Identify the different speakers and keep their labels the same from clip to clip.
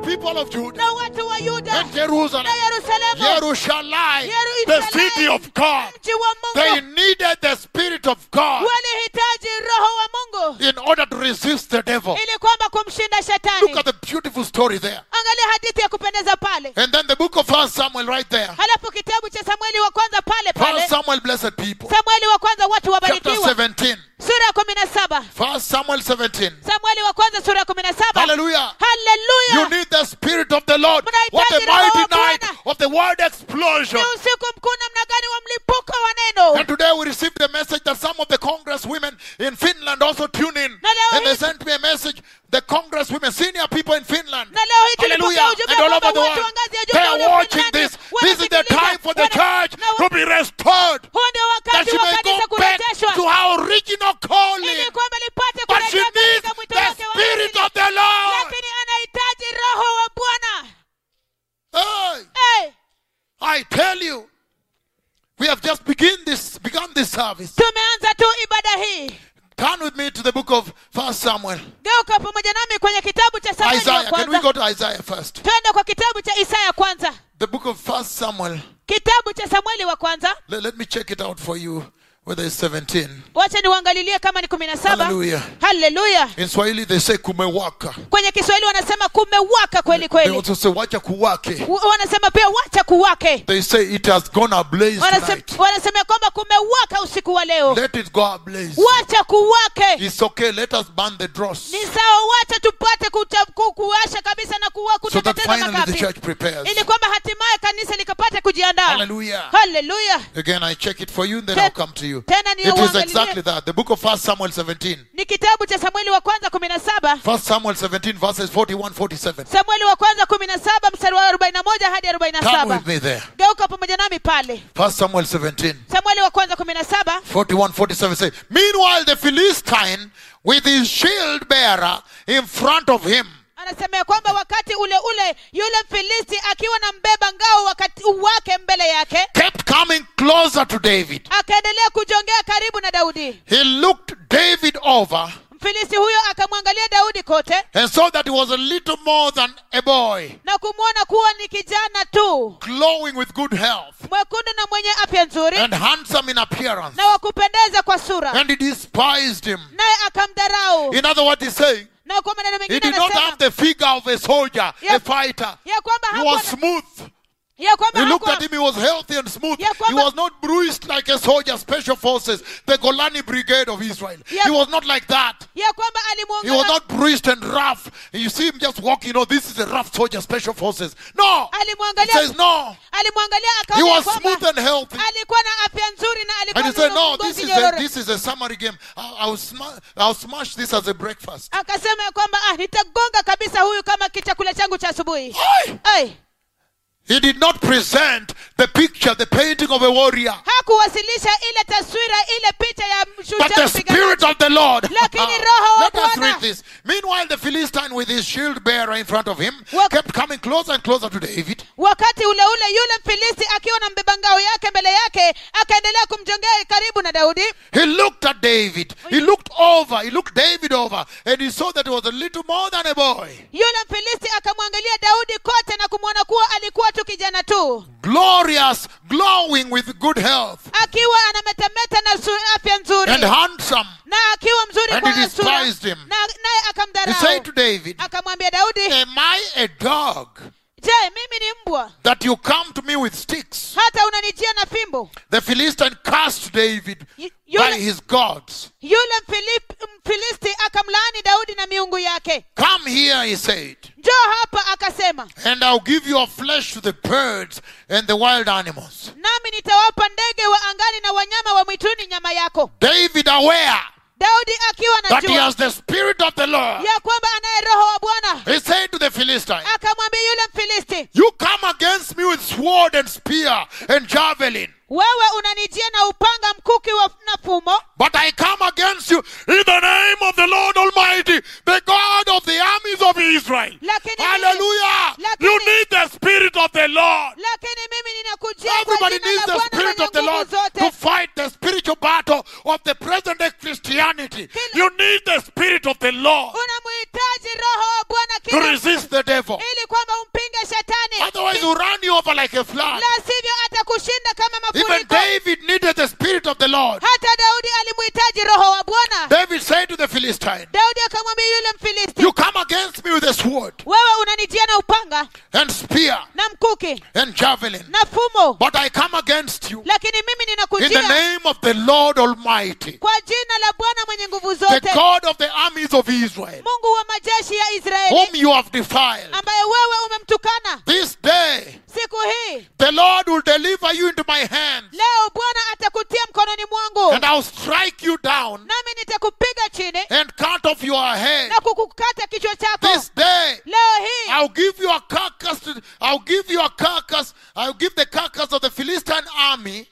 Speaker 1: people of Judah
Speaker 2: na watu wa Yuda
Speaker 1: and Jerusalem,
Speaker 2: na Yerusalemu,
Speaker 1: Jerusalem, the city of God,
Speaker 2: mji wa
Speaker 1: they
Speaker 2: Mungu,
Speaker 1: needed the Spirit of God
Speaker 2: walihitaji roho wa Mungu
Speaker 1: in order to resist the devil.
Speaker 2: ili kwamba kumshinda
Speaker 1: Look
Speaker 2: shetani.
Speaker 1: at the beautiful story there.
Speaker 2: Angalia hadithi ya kupendeza pale.
Speaker 1: And then the book of 1 Samuel right there.
Speaker 2: Halafu kitabu cha Samueli wa kwanza pale
Speaker 1: 1
Speaker 2: pale.
Speaker 1: Samuel, blessed people.
Speaker 2: Samueli wa kwanza watu
Speaker 1: Chapter
Speaker 2: wabarikiwa.
Speaker 1: 17.
Speaker 2: Sura ya 17.
Speaker 1: 1 Samuel 17.
Speaker 2: Samueli wa kwanza sura ya 17.
Speaker 1: Hallelujah. You
Speaker 2: Hallelujah.
Speaker 1: need the Spirit of the Lord. What a mighty night of the word explosion.
Speaker 2: Ni usiku mkuu namna gani wa mlipuko wa neno.
Speaker 1: And today we received the message that some of the Congress women in Finland also tune in. And they sent me a message. The Congress women, senior people in Finland.
Speaker 2: Na leo hii
Speaker 1: Hallelujah.
Speaker 2: tulipokea ujumbe
Speaker 1: And all over
Speaker 2: kwamba
Speaker 1: the
Speaker 2: watu
Speaker 1: world.
Speaker 2: wa ngazi ya juu
Speaker 1: They
Speaker 2: na
Speaker 1: are
Speaker 2: ule
Speaker 1: watching
Speaker 2: Finlandi
Speaker 1: this. This is the
Speaker 2: wanasikiliza.
Speaker 1: time for the church to be restored.
Speaker 2: Huo ndio
Speaker 1: That
Speaker 2: wakati
Speaker 1: she
Speaker 2: wa
Speaker 1: may
Speaker 2: kanisa
Speaker 1: go back
Speaker 2: kurejeshwa.
Speaker 1: to her original calling.
Speaker 2: Ili kwamba lipate
Speaker 1: But she
Speaker 2: kurejea
Speaker 1: needs
Speaker 2: katika mwito
Speaker 1: the
Speaker 2: wake wa
Speaker 1: Spirit
Speaker 2: asili.
Speaker 1: of the Lord.
Speaker 2: Lakini anahitaji roho wa Bwana.
Speaker 1: Hey,
Speaker 2: Hey,
Speaker 1: I tell you, we have just begun this service.
Speaker 2: tumeanza tu ibada hii.
Speaker 1: Turn with me to the book of 1 Samuel.
Speaker 2: Geuka pamoja nami kwenye kitabu cha Samueli wa
Speaker 1: Isaiah. Can we
Speaker 2: kwanza.
Speaker 1: go to Isaiah first?
Speaker 2: Twende kwa kitabu cha Isaya kwanza.
Speaker 1: The book of 1 Samuel.
Speaker 2: Kitabu cha Samueli wa kwanza.
Speaker 1: Let me check it out for you, whether it's 17.
Speaker 2: Wacha niwaangalilie kama ni 17.
Speaker 1: Hallelujah.
Speaker 2: Hallelujah.
Speaker 1: In Swahili they say kumewaka.
Speaker 2: Kwenye Kiswahili wanasema kumewaka kweli
Speaker 1: They
Speaker 2: kweli.
Speaker 1: also say wacha kuwake.
Speaker 2: Wanasema pia wacha kuwake.
Speaker 1: They say it has gone ablaze tonight.
Speaker 2: Wanasema kwamba kumewaka usiku wa leo.
Speaker 1: Let it go ablaze.
Speaker 2: Wacha kuwake.
Speaker 1: It's okay. Let us burn the dross.
Speaker 2: Ni sawa, wacha tupate kuwasha kabisa na
Speaker 1: So that
Speaker 2: kuteketeza
Speaker 1: finally the
Speaker 2: makapi.
Speaker 1: church prepares.
Speaker 2: Ili kwamba hatimaye kanisa likapate kujiandaa.
Speaker 1: Hallelujah.
Speaker 2: Hallelujah.
Speaker 1: Again, I check it for you and then I'll come to you.
Speaker 2: Tena
Speaker 1: It is
Speaker 2: niwaangalilie.
Speaker 1: exactly that. The book of 1 Samuel 17.
Speaker 2: Ni kitabu cha Samueli wa kwanza 17.
Speaker 1: 1 Samuel 17 verses 41-47.
Speaker 2: Samueli wa kwanza 17 mstari wa 41 hadi
Speaker 1: Come
Speaker 2: 47.
Speaker 1: with me there.
Speaker 2: Geuka pamoja nami pale.
Speaker 1: 1 Samuel 17.
Speaker 2: Samueli wa kwanza 17.
Speaker 1: 41-47 say, meanwhile the Philistine with his shield bearer in front of him.
Speaker 2: Anasema ya kwamba wakati ule ule yule Mfilisti akiwa na mbeba ngao wakati wake mbele yake
Speaker 1: Kept coming closer to David.
Speaker 2: akaendelea kujongea karibu na Daudi.
Speaker 1: He looked David over
Speaker 2: Mfilisti huyo akamwangalia Daudi kote
Speaker 1: and saw that he was a little more than a boy,
Speaker 2: na kumwona kuwa ni kijana tu,
Speaker 1: glowing with good health
Speaker 2: mwekundu na mwenye afya nzuri
Speaker 1: and handsome in appearance.
Speaker 2: na wakupendeza kwa sura,
Speaker 1: And he despised him.
Speaker 2: naye akamdharau.
Speaker 1: In other words, he's saying,
Speaker 2: Na kwa maneno
Speaker 1: he
Speaker 2: mengine
Speaker 1: did not have
Speaker 2: anasema
Speaker 1: the figure of a soldier,
Speaker 2: Yeah.
Speaker 1: a fighter.
Speaker 2: ya kwamba
Speaker 1: He
Speaker 2: hakuwa
Speaker 1: was smooth.
Speaker 2: ya kwamba
Speaker 1: He looked
Speaker 2: hakuwa
Speaker 1: at him, he was healthy and smooth.
Speaker 2: Yeah,
Speaker 1: He was not bruised like a soldier, special forces, the Golani Brigade of Israel.
Speaker 2: Yeah.
Speaker 1: He was not like that.
Speaker 2: ya kwamba
Speaker 1: He was
Speaker 2: alimuangalia
Speaker 1: not bruised and rough. You see him just walking, this is a rough soldier, special forces. No. He
Speaker 2: alimwangalia
Speaker 1: says no.
Speaker 2: alimwangalia
Speaker 1: He
Speaker 2: akaona
Speaker 1: was
Speaker 2: kwamba
Speaker 1: smooth and healthy.
Speaker 2: alikuwa na afya nzuri na
Speaker 1: And
Speaker 2: alikuwa
Speaker 1: he said, no,
Speaker 2: ngozi nyororo.
Speaker 1: this is a summary game. I'll smash this as a breakfast.
Speaker 2: Akasema ya kwamba nitagonga kabisa huyu kama chakula changu cha asubuhi.
Speaker 1: Oi!
Speaker 2: Ai,
Speaker 1: He did not present the picture, the painting of a warrior.
Speaker 2: hakuwasilisha ile taswira, ile picha ya
Speaker 1: But
Speaker 2: shujaa
Speaker 1: the Spirit of the Lord.
Speaker 2: Lakini Roho wa
Speaker 1: Let us
Speaker 2: Bwana.
Speaker 1: read this. Meanwhile, the Philistine with his shield bearer in front of him
Speaker 2: Wak-
Speaker 1: kept coming closer and closer to David.
Speaker 2: Wakati ule ule yule Mfilisti akiwa na mbeba ngao yake mbele yake akaendelea kumjongea karibu na Daudi.
Speaker 1: He looked at David. He looked David over, and he saw that he was a little more than a boy.
Speaker 2: Yule Mfilisti akamwangalia Daudi kote na kumwona kuwa alikuwa tu kijana tu,
Speaker 1: Glorious, glowing with good health,
Speaker 2: akiwa anametameta na afya nzuri
Speaker 1: and handsome.
Speaker 2: na akiwa mzuri
Speaker 1: And
Speaker 2: kwa
Speaker 1: he
Speaker 2: sura,
Speaker 1: despised him.
Speaker 2: naye
Speaker 1: He said
Speaker 2: akamdharau.
Speaker 1: to David,
Speaker 2: Akamwambia Daudi,
Speaker 1: am I a dog
Speaker 2: je, mimi ni mbwa
Speaker 1: that you come to me with sticks?
Speaker 2: hata unanijia na fimbo?
Speaker 1: The Philistine cursed David by
Speaker 2: Yule,
Speaker 1: his gods.
Speaker 2: yule Mfilisti akamlaani Daudi na miungu yake.
Speaker 1: Come here, he said,
Speaker 2: Njoo hapa, akasema,
Speaker 1: and I'll give your flesh to the birds and the wild animals.
Speaker 2: nami nitawapa ndege wa angani na wanyama wa mwituni nyama yako.
Speaker 1: David aware
Speaker 2: Daudi akiwa
Speaker 1: that he
Speaker 2: anajua
Speaker 1: has the Spirit of the Lord,
Speaker 2: ya kwamba anaye Roho wa Bwana,
Speaker 1: he said to the Philistine,
Speaker 2: akamwambia yule Mfilisti,
Speaker 1: you come against me with sword and spear and javelin,
Speaker 2: wewe unanijia na upanga, mkuki na fumo,
Speaker 1: but I come against you in the name of the Lord Almighty, the God of the armies of Israel.
Speaker 2: Lakini
Speaker 1: Hallelujah!
Speaker 2: lakini-
Speaker 1: You need the Spirit of the Lord.
Speaker 2: lakini mimi ninakujia kwa
Speaker 1: Everybody
Speaker 2: jina
Speaker 1: needs
Speaker 2: la
Speaker 1: the
Speaker 2: Bwana
Speaker 1: Spirit
Speaker 2: mwenye
Speaker 1: of the
Speaker 2: nguvu
Speaker 1: Lord
Speaker 2: zote.
Speaker 1: to fight the spiritual battle of the present day Christianity. You need the Spirit of the Lord
Speaker 2: Unamhitaji Roho wa Bwana
Speaker 1: to resist the devil.
Speaker 2: ili kwamba
Speaker 1: will run you over like a flood.
Speaker 2: la sivyo atakushinda kama
Speaker 1: Even
Speaker 2: mafuriko.
Speaker 1: David needed the Spirit of the Lord.
Speaker 2: Hata Daudi alimhitaji roho wa Bwana.
Speaker 1: David said to the Philistine,
Speaker 2: Daudi akamwambia yule Mfilisti,
Speaker 1: you come against me with a sword
Speaker 2: wewe unanijia na upanga
Speaker 1: and spear
Speaker 2: na mkuki
Speaker 1: and javelin,
Speaker 2: na fumo,
Speaker 1: but I come against you
Speaker 2: lakini mimi
Speaker 1: in the
Speaker 2: ninakujia
Speaker 1: name of the Lord Almighty,
Speaker 2: kwa jina la Bwana mwenye nguvu
Speaker 1: the
Speaker 2: zote,
Speaker 1: God of the armies of Israel,
Speaker 2: Mungu wa majeshi ya
Speaker 1: whom
Speaker 2: Israeli,
Speaker 1: you have defiled.
Speaker 2: ambaye wewe umemtukana.
Speaker 1: This day
Speaker 2: Siku hii
Speaker 1: the Lord will deliver you into my hands,
Speaker 2: leo Bwana atakutia mkononi mwangu,
Speaker 1: and I'll strike you down
Speaker 2: nami nitakupiga chini
Speaker 1: and cut off your head.
Speaker 2: na kukukata kichwa chako.
Speaker 1: This day
Speaker 2: Leo hii
Speaker 1: I'll give you a carcass. I'll give the carcass of the Philistine army.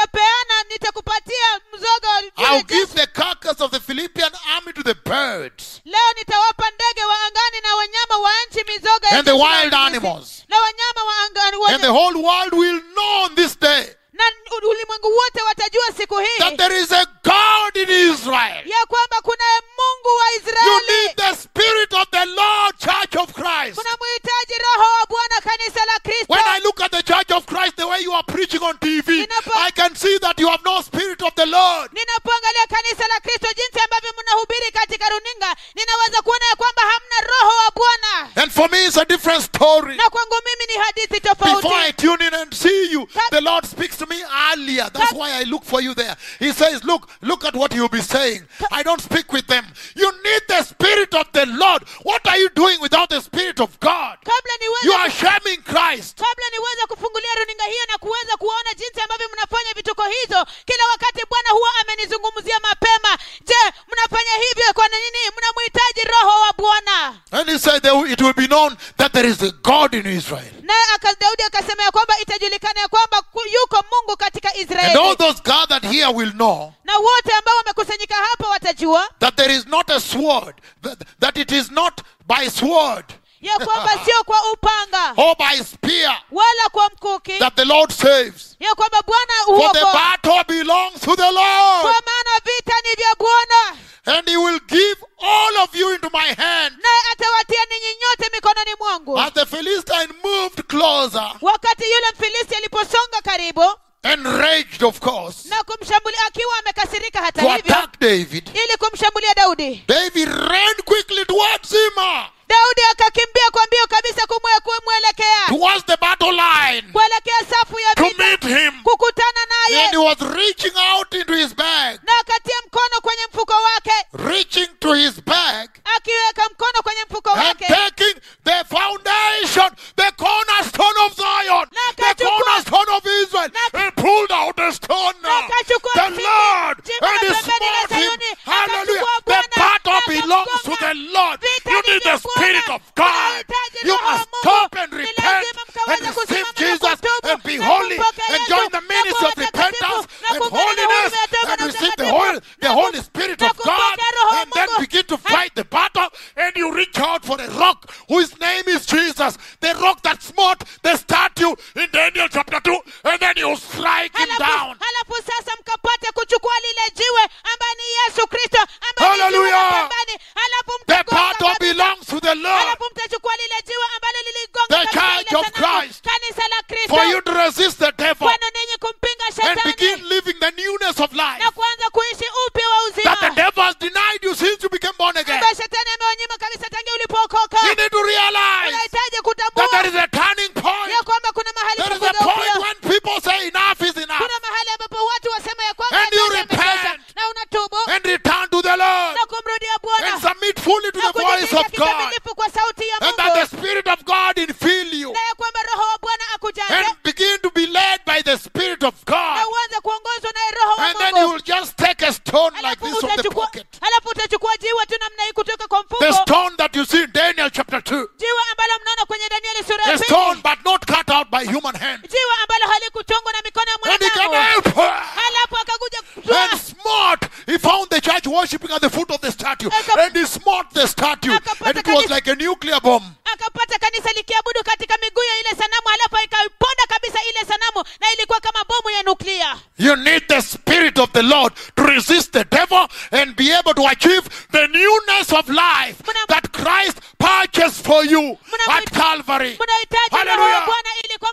Speaker 2: nitakupatia mzoga wa
Speaker 1: I'll
Speaker 2: yule
Speaker 1: give
Speaker 2: jeshi.
Speaker 1: the carcass of the Philippian army to the birds
Speaker 2: Leo nitawapa ndege wa angani na wanyama wa nchi mizoga ya
Speaker 1: and the
Speaker 2: jeshi la
Speaker 1: wild
Speaker 2: Misri.
Speaker 1: animals.
Speaker 2: Na wanyama wa angani
Speaker 1: And the whole world will know on this day
Speaker 2: na ulimwengu wote watajua siku hii
Speaker 1: that there is a God in Israel.
Speaker 2: ya kwamba kunaye Mungu wa
Speaker 1: You
Speaker 2: Israeli.
Speaker 1: need the Spirit of the Lord, Church of Christ.
Speaker 2: Kuna mhitaji roho wa Bwana, kanisa la Kristo.
Speaker 1: When I look at the Church of Christ, the way you are preaching on TV, I can see that you have no Spirit of the Lord.
Speaker 2: Ninapoangalia kanisa la Kristo jinsi ambavyo mnahubiri katika runinga, ninaweza kuona ya kwamba hamna roho wa Bwana.
Speaker 1: And for me, it's a different story.
Speaker 2: Na kwangu mimi ni hadithi
Speaker 1: Before I
Speaker 2: tofauti.
Speaker 1: tune in and see you, the Lord speaks to me earlier. That's why I look for you there. He says, look at what you'll be saying. I don't speak with them. You need the Spirit of the Lord. What are you doing without the Spirit of God? You are shaming Christ.
Speaker 2: Kabla niweze kufungulia runinga hiyo na kuweza kuona jinsi ambavyo mnafanya vituko hizo, kila wakati Bwana huwa amenizungumzia mapema. Je, mnafanya hivyo kwa nini? Mnamhitaji roho wa Bwana.
Speaker 1: And he said it will be known that there is a God in Israel.
Speaker 2: Naye Daudi akasema ya kwamba itajulikana ya kwamba yuko Mungu katika
Speaker 1: And all
Speaker 2: Israeli.
Speaker 1: those gathered here will know
Speaker 2: Na wote ambao wamekusanyika hapa watajua
Speaker 1: that there is not a sword, that it is not by sword
Speaker 2: ya kwamba sio kwa upanga
Speaker 1: or by spear
Speaker 2: wala kwa mkuki,
Speaker 1: that the Lord saves.
Speaker 2: ya kwamba Bwana
Speaker 1: For the
Speaker 2: huokoa,
Speaker 1: battle belongs to the Lord.
Speaker 2: kwa maana vita ni vya Bwana,
Speaker 1: And he will give all of you into my hand.
Speaker 2: naye atawatia ninyi nyote mikononi mwangu.
Speaker 1: As the Philistine moved closer
Speaker 2: Wakati yule Mfilisti aliposonga karibu
Speaker 1: and raged, of course,
Speaker 2: na kumshambulia akiwa amekasirika hata
Speaker 1: to
Speaker 2: hivyo,
Speaker 1: attack David,
Speaker 2: ili kumshambulia Daudi,
Speaker 1: David ran quickly towards him,
Speaker 2: Daudi akakimbia kwa mbio kabisa kumwelekea,
Speaker 1: towards the battle line,
Speaker 2: kuelekea safu ya
Speaker 1: to
Speaker 2: vita,
Speaker 1: meet him.
Speaker 2: kukutana
Speaker 1: And he
Speaker 2: naye,
Speaker 1: was reaching out into his bag,
Speaker 2: na akatia mkono kwenye mfuko wake,
Speaker 1: reaching to his bag
Speaker 2: akiweka mkono kwenye mfuko
Speaker 1: and
Speaker 2: wake,
Speaker 1: taking the foundation, the cornerstone of Zion, the
Speaker 2: Nakachukua-
Speaker 1: cornerstone of Israel, and pulled out the stone.
Speaker 2: Nakachukua
Speaker 1: The
Speaker 2: fimbo,
Speaker 1: Lord,
Speaker 2: jimbo
Speaker 1: and he
Speaker 2: la pembeni la
Speaker 1: smote him.
Speaker 2: Sayuni,
Speaker 1: Hallelujah.
Speaker 2: akachukua
Speaker 1: The
Speaker 2: Bwana,
Speaker 1: battle
Speaker 2: na
Speaker 1: belongs to the Lord.
Speaker 2: Vita
Speaker 1: You
Speaker 2: ni
Speaker 1: need
Speaker 2: vya
Speaker 1: the Spirit
Speaker 2: Bwana.
Speaker 1: of God.
Speaker 2: Unahitaji
Speaker 1: You
Speaker 2: Roho wa
Speaker 1: must
Speaker 2: Mungu.
Speaker 1: stop and
Speaker 2: Ni
Speaker 1: repent
Speaker 2: lazima mkaweze
Speaker 1: and receive
Speaker 2: kusimama na
Speaker 1: Jesus
Speaker 2: kutubu
Speaker 1: and be
Speaker 2: na
Speaker 1: holy
Speaker 2: kumpokea
Speaker 1: and
Speaker 2: Yesu
Speaker 1: join the
Speaker 2: na
Speaker 1: ministry of
Speaker 2: kuwa
Speaker 1: repentance
Speaker 2: mtakatifu na
Speaker 1: and
Speaker 2: kuungana na
Speaker 1: holiness
Speaker 2: huduma ya toba
Speaker 1: and
Speaker 2: na
Speaker 1: receive the
Speaker 2: utakatifu
Speaker 1: Holy Spirit
Speaker 2: na
Speaker 1: of God
Speaker 2: kumpokea Roho wa
Speaker 1: and then
Speaker 2: Mungu.
Speaker 1: begin to fight the battle and you reach out for a rock whose name is Jesus, the rock that smote the statue in Daniel chapter 2, and then you strike him down.
Speaker 2: Halafu sasa mkapate kuchukua lile jiwe ambaye ni Yesu Kristo ambaye ni jiwe
Speaker 1: Hallelujah.
Speaker 2: la pembeni. Halafu
Speaker 1: The
Speaker 2: mtagonga
Speaker 1: battle
Speaker 2: kabisa.
Speaker 1: belongs to the Lord.
Speaker 2: Halafu mtachukua lile jiwe ambalo liligonga
Speaker 1: The
Speaker 2: kabisa
Speaker 1: Church
Speaker 2: ile
Speaker 1: of
Speaker 2: sanamu.
Speaker 1: Christ.
Speaker 2: Kanisa la Kristo.
Speaker 1: For you to resist the devil
Speaker 2: Kwenu ninyi kumpinga
Speaker 1: and
Speaker 2: shetani
Speaker 1: begin living the newness of life
Speaker 2: na kuanza kuishi upya wa
Speaker 1: that the
Speaker 2: uzima
Speaker 1: devil has denied you since you became born again.
Speaker 2: ambaye shetani amewanyima kabisa tangia ulipookoka.
Speaker 1: You need to realize
Speaker 2: Unahitaji
Speaker 1: that
Speaker 2: kutambua
Speaker 1: there is a turning point.
Speaker 2: ya kwamba kuna mahali
Speaker 1: There
Speaker 2: pa
Speaker 1: is a point
Speaker 2: kugeukia.
Speaker 1: when people say enough is enough
Speaker 2: Kuna mahali ambapo watu wasema ya kwamba
Speaker 1: And you
Speaker 2: sasa imetosha.
Speaker 1: repent.
Speaker 2: Na unatubu
Speaker 1: and return to the Lord
Speaker 2: na kumrudia
Speaker 1: and
Speaker 2: Bwana
Speaker 1: submit fully to
Speaker 2: na
Speaker 1: the voice
Speaker 2: kujitiisha
Speaker 1: of God,
Speaker 2: kikamilifu kwa sauti ya
Speaker 1: and that the
Speaker 2: Mungu,
Speaker 1: Spirit of God infill you
Speaker 2: na ya kwamba Roho wa Bwana akujaze
Speaker 1: and begin to be led by the Spirit of God,
Speaker 2: na uanze kuongozwa na Roho wa
Speaker 1: and then you
Speaker 2: Mungu.
Speaker 1: will just take a stone like
Speaker 2: Halafu
Speaker 1: this from the
Speaker 2: utachukua
Speaker 1: pocket,
Speaker 2: jiwe tu namna hii kutoka kwa
Speaker 1: the
Speaker 2: mfuko,
Speaker 1: stone that you see in Daniel chapter 2,
Speaker 2: jiwe ambalo mnaona kwenye Danieli sura ya
Speaker 1: a
Speaker 2: pili,
Speaker 1: stone but not cut out by human hand,
Speaker 2: jiwe ambalo halikuchongwa na mikono ya
Speaker 1: and he came
Speaker 2: mwanadamu.
Speaker 1: out
Speaker 2: Halafu akakuja kutwaa,
Speaker 1: and smote. He found the church worshiping at the foot of the statue, and he smote the statue, and it was like a nuclear bomb.
Speaker 2: akapata kanisa likiabudu katika miguu ya ile sanamu, halafu ikaiponda kabisa ile sanamu na ilikuwa kama bomu ya nuklia.
Speaker 1: You need the Spirit of the Lord to resist the devil and be able to achieve the newness of life that Christ purchased for you at Calvary.
Speaker 2: Mnahitaji Roho wa
Speaker 1: Hallelujah.
Speaker 2: Bwana ili kwamba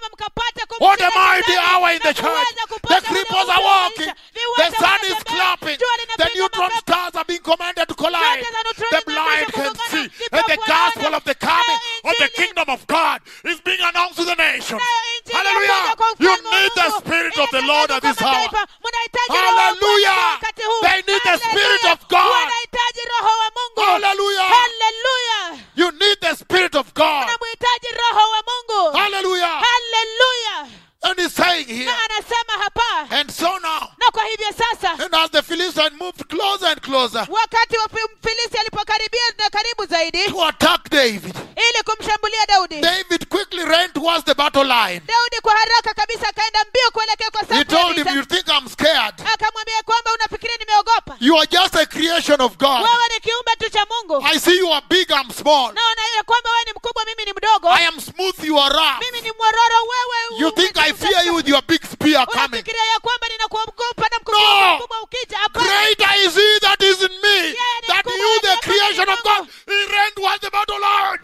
Speaker 1: the hour in the church. The cripples are walking. The sun is clapping. The neutron stars are being commanded to collide. The blind can see. And the gospel of the coming of the kingdom of God is being announced to the nations. Hallelujah. You need the Spirit of the Lord at this hour. Hallelujah. They need the Spirit of God. Hallelujah.
Speaker 2: Hallelujah.
Speaker 1: You need the Spirit of God.
Speaker 2: Unamhitaji roho wa Mungu.
Speaker 1: Hallelujah.
Speaker 2: Hallelujah.
Speaker 1: And he's saying here,
Speaker 2: Na anasema hapa,
Speaker 1: and so now,
Speaker 2: na kwa hivyo sasa,
Speaker 1: and as the Philistine moved closer and closer
Speaker 2: wakati wa Filisti alipokaribia na karibu zaidi
Speaker 1: to attack David,
Speaker 2: ili kumshambulia Daudi,
Speaker 1: David quickly ran towards the battle line.
Speaker 2: Daudi kwa haraka kabisa akaenda mbio kuelekea kwa
Speaker 1: He
Speaker 2: safu
Speaker 1: told
Speaker 2: ya
Speaker 1: him, you
Speaker 2: vita.
Speaker 1: think I'm scared?
Speaker 2: Akamwambia kwamba unafikiria nimeogopa?
Speaker 1: You are just a creation of God.
Speaker 2: Wewe ni kiumbe tu cha Mungu.
Speaker 1: I see you are big, I'm small.
Speaker 2: Naona ya kwamba wewe ni mkubwa, mimi ni mdogo.
Speaker 1: I am smooth, you are rough.
Speaker 2: Mimi ni mwororo, wewe
Speaker 1: You think I fear you with your big spear coming?
Speaker 2: unafikiria ya kwamba ninakuogopa na
Speaker 1: No.
Speaker 2: mkubwa ukija? Hapana.
Speaker 1: Greater is he that is in me than you, the creation of God. He ran towards the battle line.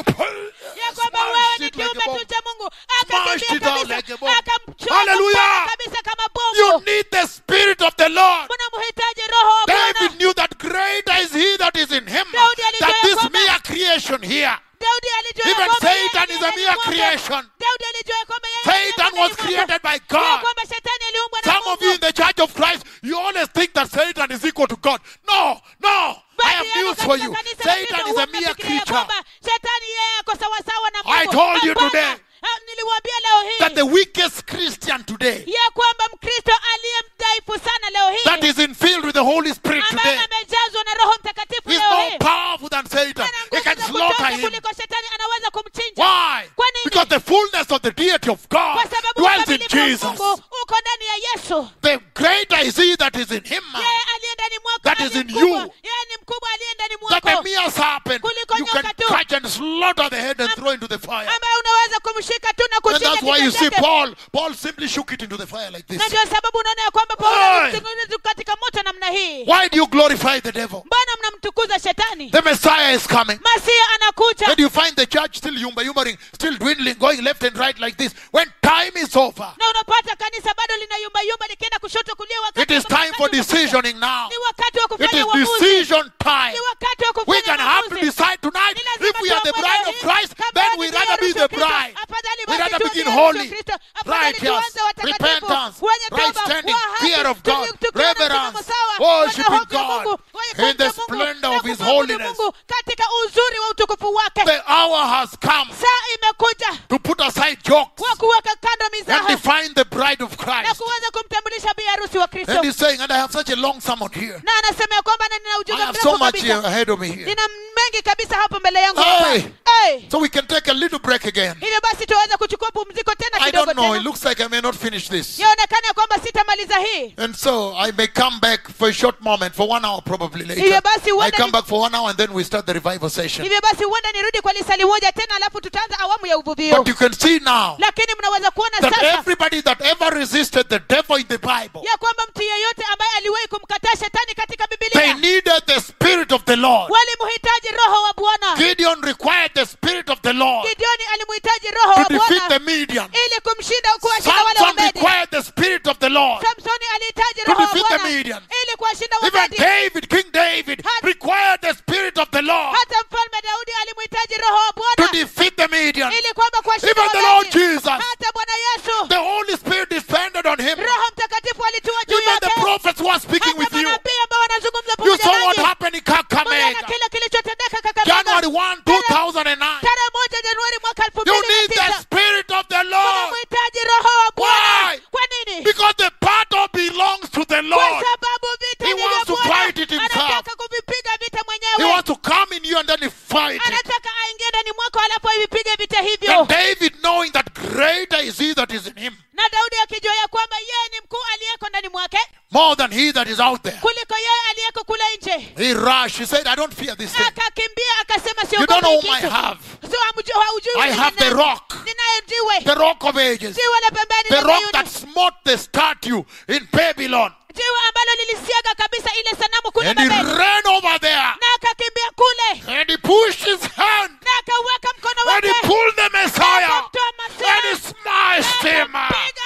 Speaker 2: Ya kwamba wewe ni kiumbe tu cha Mungu.
Speaker 1: Smashed it out
Speaker 2: Akakimbia
Speaker 1: like a
Speaker 2: kabisa.
Speaker 1: bomb.
Speaker 2: Akamchoma
Speaker 1: Hallelujah.
Speaker 2: kabisa kama
Speaker 1: You
Speaker 2: bomu.
Speaker 1: need the Spirit of the Lord.
Speaker 2: Mnamhitaji roho wa Bwana.
Speaker 1: David knew that greater is he that is in him
Speaker 2: Daudi alijua
Speaker 1: than
Speaker 2: ya
Speaker 1: this
Speaker 2: kwamba-
Speaker 1: mere creation here.
Speaker 2: Daudi alijua ya
Speaker 1: Even
Speaker 2: kwamba yeye
Speaker 1: Satan is a
Speaker 2: ndiye
Speaker 1: mere
Speaker 2: aliumbwa.
Speaker 1: creation.
Speaker 2: Daudi alijua ya kwamba yeye
Speaker 1: Satan
Speaker 2: ndiye
Speaker 1: was
Speaker 2: aliumbwa.
Speaker 1: created by
Speaker 2: Ya
Speaker 1: God.
Speaker 2: kwamba Shetani aliumbwa na
Speaker 1: Some of you in the church of Christ, you always think that Satan is equal to God. No, no. I have
Speaker 2: Baadhi
Speaker 1: news
Speaker 2: yao
Speaker 1: for
Speaker 2: katika
Speaker 1: you.
Speaker 2: kanisa la Kristo
Speaker 1: Satan is
Speaker 2: huwa
Speaker 1: a mere
Speaker 2: mnafikiria ya
Speaker 1: creature.
Speaker 2: kwamba Shetani yeye ako sawasawa na Mungu.
Speaker 1: I told you
Speaker 2: Hapana.
Speaker 1: today
Speaker 2: Niliwaambia leo
Speaker 1: that
Speaker 2: hii
Speaker 1: the weakest Christian today,
Speaker 2: ya kwamba Mkristo aliye mdhaifu sana leo
Speaker 1: that
Speaker 2: hii
Speaker 1: is infilled with the Holy Spirit
Speaker 2: ambaye
Speaker 1: today,
Speaker 2: amejazwa na Roho Mtakatifu
Speaker 1: is
Speaker 2: leo
Speaker 1: more
Speaker 2: hii
Speaker 1: powerful than Satan.
Speaker 2: ana
Speaker 1: He
Speaker 2: nguvu
Speaker 1: can
Speaker 2: za
Speaker 1: slaughter
Speaker 2: kutosha
Speaker 1: him.
Speaker 2: kuliko Shetani, anaweza kumchinja.
Speaker 1: Why?
Speaker 2: Kwa nini?
Speaker 1: Because the fullness of the deity of God
Speaker 2: Kwa sababu
Speaker 1: dwells in
Speaker 2: ukamilifu wa
Speaker 1: Jesus.
Speaker 2: Mungu uko ndani ya Yesu.
Speaker 1: The greater is he that is in him
Speaker 2: Yeye aliye ndani mwako
Speaker 1: that
Speaker 2: aliye
Speaker 1: is in
Speaker 2: mkubwa.
Speaker 1: you.
Speaker 2: Yeye ni mkubwa aliye ndani
Speaker 1: that a
Speaker 2: mwako
Speaker 1: mere serpent
Speaker 2: Kuliko
Speaker 1: you can
Speaker 2: nyoka tu.
Speaker 1: catch and slaughter the head and throw into the fire.
Speaker 2: ambaye unaweza kumshika tu na
Speaker 1: And
Speaker 2: kuchinja
Speaker 1: that's why you
Speaker 2: kichwa
Speaker 1: see
Speaker 2: chake.
Speaker 1: Paul simply shook it into the fire like
Speaker 2: Na
Speaker 1: this.
Speaker 2: ndio sababu unaona ya kwamba Paulo
Speaker 1: Why?
Speaker 2: alimtukuza katika moto namna hii.
Speaker 1: Why do you glorify the devil?
Speaker 2: Mbona mnamtukuza Shetani?
Speaker 1: The Messiah is coming.
Speaker 2: Masia anakuja.
Speaker 1: And you find the church still yumbering, still dwindling, going left and right like this. When time is over,
Speaker 2: Na unapata kanisa bado linayumba yumba likienda kushoto kulia wakati
Speaker 1: it is
Speaker 2: ambapo
Speaker 1: time for
Speaker 2: wakati umefika.
Speaker 1: decisioning now.
Speaker 2: Ni wakati wa
Speaker 1: It
Speaker 2: kufanya
Speaker 1: is
Speaker 2: uamuzi.
Speaker 1: decision time.
Speaker 2: Ni wakati wa
Speaker 1: We
Speaker 2: kufanya
Speaker 1: can have to
Speaker 2: uamuzi.
Speaker 1: decide tonight
Speaker 2: Ni lazima
Speaker 1: if we are the
Speaker 2: tuamue
Speaker 1: bride
Speaker 2: leo
Speaker 1: of
Speaker 2: hii,
Speaker 1: Christ,
Speaker 2: kama
Speaker 1: then
Speaker 2: ni
Speaker 1: we'd
Speaker 2: bibi
Speaker 1: rather be
Speaker 2: harusi
Speaker 1: the
Speaker 2: wa Kristo,
Speaker 1: bride.
Speaker 2: afadhali
Speaker 1: We'd
Speaker 2: basi
Speaker 1: rather
Speaker 2: tuwe
Speaker 1: begin
Speaker 2: bibi harusi wa
Speaker 1: holy,
Speaker 2: Kristo, afadhali
Speaker 1: righteous,
Speaker 2: tuanze watakatifu,
Speaker 1: repentance,
Speaker 2: wenye
Speaker 1: right
Speaker 2: toba,
Speaker 1: standing,
Speaker 2: wa haki,
Speaker 1: fear of God,
Speaker 2: tukiona
Speaker 1: reverence,
Speaker 2: msimamo sawa,
Speaker 1: worshiping
Speaker 2: wenye hofu ya
Speaker 1: God
Speaker 2: Mungu, wenye
Speaker 1: in the
Speaker 2: kumcha Mungu,
Speaker 1: splendor
Speaker 2: na
Speaker 1: of His
Speaker 2: kumwabudu
Speaker 1: holiness.
Speaker 2: Mungu katika uzuri wa utukufu wake.
Speaker 1: The hour has come
Speaker 2: Saa imekuja
Speaker 1: to put aside jokes
Speaker 2: wa kuweka kando
Speaker 1: and
Speaker 2: mizaha
Speaker 1: define the bride of
Speaker 2: na
Speaker 1: Christ.
Speaker 2: kuweza kumtambulisha bi harusi wa Kristo.
Speaker 1: And he's saying, and I have such a long sermon here.
Speaker 2: Na anasema ya kwamba na nina
Speaker 1: I
Speaker 2: ujumbe
Speaker 1: have so
Speaker 2: mrefu
Speaker 1: much here
Speaker 2: kabisa.
Speaker 1: ahead of me here.
Speaker 2: Nina mengi kabisa hapo mbele yangu
Speaker 1: Hey.
Speaker 2: hapa. Hey.
Speaker 1: So we can take a little break again.
Speaker 2: Hivyo basi tuweze kuchukua pumziko tena
Speaker 1: I
Speaker 2: kidogo
Speaker 1: don't know. It
Speaker 2: tena.
Speaker 1: looks like I may not finish this.
Speaker 2: Yaonekana ya kwamba sitamaliza hii.
Speaker 1: And so I may come back for a short moment, for 1 hour probably later.
Speaker 2: Hivyo basi
Speaker 1: I
Speaker 2: huenda
Speaker 1: come
Speaker 2: ni-
Speaker 1: back for 1 hour and then we start the revival session.
Speaker 2: hivyo basi huenda nirudi kwa lisali moja tena alafu tutaanza awamu ya uvuvio.
Speaker 1: But you can see now
Speaker 2: Lakini mnaweza kuona
Speaker 1: that
Speaker 2: sasa
Speaker 1: everybody that ever resisted the devil in the Bible,
Speaker 2: ya kwamba mtu yeyote ambaye aliwahi kumkataa Shetani katika
Speaker 1: they
Speaker 2: Biblia
Speaker 1: needed the Spirit of the Lord.
Speaker 2: walimhitaji Roho wa Bwana.
Speaker 1: Gideon required the Spirit of the Lord
Speaker 2: Gideoni alimhitaji Roho wa
Speaker 1: to defeat the
Speaker 2: Bwana
Speaker 1: Midian.
Speaker 2: ili kumshinda kuwashinda wale
Speaker 1: Samson
Speaker 2: Wamedi.
Speaker 1: required the Spirit of the Lord.
Speaker 2: Samsoni alihitaji
Speaker 1: To
Speaker 2: Roho wa
Speaker 1: defeat the
Speaker 2: Bwana
Speaker 1: Midian.
Speaker 2: ili kuwashinda
Speaker 1: Even
Speaker 2: Wamedi.
Speaker 1: David, King David,
Speaker 2: Had-
Speaker 1: required the Spirit of the Lord
Speaker 2: Hata mfalme Daudi alimhitaji Roho wa
Speaker 1: to
Speaker 2: Bwana
Speaker 1: defeat the Midian.
Speaker 2: ili kwamba kuwashinda
Speaker 1: Even the
Speaker 2: Wamedi.
Speaker 1: Lord Jesus,
Speaker 2: Hata Bwana Yesu,
Speaker 1: the Holy Spirit descended on him.
Speaker 2: Roho Mtakatifu alitua juu
Speaker 1: Even the
Speaker 2: yake.
Speaker 1: prophets who are speaking
Speaker 2: Hata
Speaker 1: with you.
Speaker 2: manabii ambao wanazungumza
Speaker 1: You
Speaker 2: pamoja
Speaker 1: saw what
Speaker 2: nanyi.
Speaker 1: happened in
Speaker 2: Mliona
Speaker 1: Kakamega.
Speaker 2: kile kilichotendeka Kakamega.
Speaker 1: January 1, 2009.
Speaker 2: Tarehe 1 Januari mwaka
Speaker 1: You need the
Speaker 2: 2009.
Speaker 1: Spirit of the Lord.
Speaker 2: Unamhitaji Roho wa Bwana.
Speaker 1: Why?
Speaker 2: Kwa nini?
Speaker 1: Because the battle belongs to the
Speaker 2: Kwa
Speaker 1: Lord.
Speaker 2: sababu vita
Speaker 1: He
Speaker 2: ni vya
Speaker 1: wants to
Speaker 2: Bwana.
Speaker 1: fight it himself.
Speaker 2: Anataka kuvipiga vita
Speaker 1: He
Speaker 2: mwenyewe.
Speaker 1: wants to come in you and then he fight it.
Speaker 2: Anataka aingie ndani mwako alafu avipige vita hivyo.
Speaker 1: And David, knowing that greater is he that is in him,
Speaker 2: Na Daudi akijua ya kwamba yeye ni mkuu aliyeko ndani mwake
Speaker 1: more than he that is out there,
Speaker 2: kuliko yeye aliyeko kule nje.
Speaker 1: he rushed. He said, I don't fear this thing.
Speaker 2: Akakimbia akasema
Speaker 1: You don't know
Speaker 2: siogopi
Speaker 1: whom I
Speaker 2: kitu.
Speaker 1: have.
Speaker 2: Sio hamjua haujui.
Speaker 1: I
Speaker 2: mimi
Speaker 1: have the
Speaker 2: nani.
Speaker 1: rock.
Speaker 2: Ninaye jiwe.
Speaker 1: The rock of ages.
Speaker 2: Jiwe la pembeni
Speaker 1: The
Speaker 2: la
Speaker 1: rock
Speaker 2: Sayuni.
Speaker 1: that smote the statue in Babylon.
Speaker 2: Jiwe ambalo lilisiaga kabisa ile sanamu kule
Speaker 1: And he
Speaker 2: Babeli.
Speaker 1: ran over there.
Speaker 2: Na akakimbia kule.
Speaker 1: And he pushed his hand.
Speaker 2: Na akaweka mkono
Speaker 1: And he
Speaker 2: wake.
Speaker 1: pulled the Messiah.
Speaker 2: Akamtoa Masia.
Speaker 1: And he smashed him.
Speaker 2: Akampiga.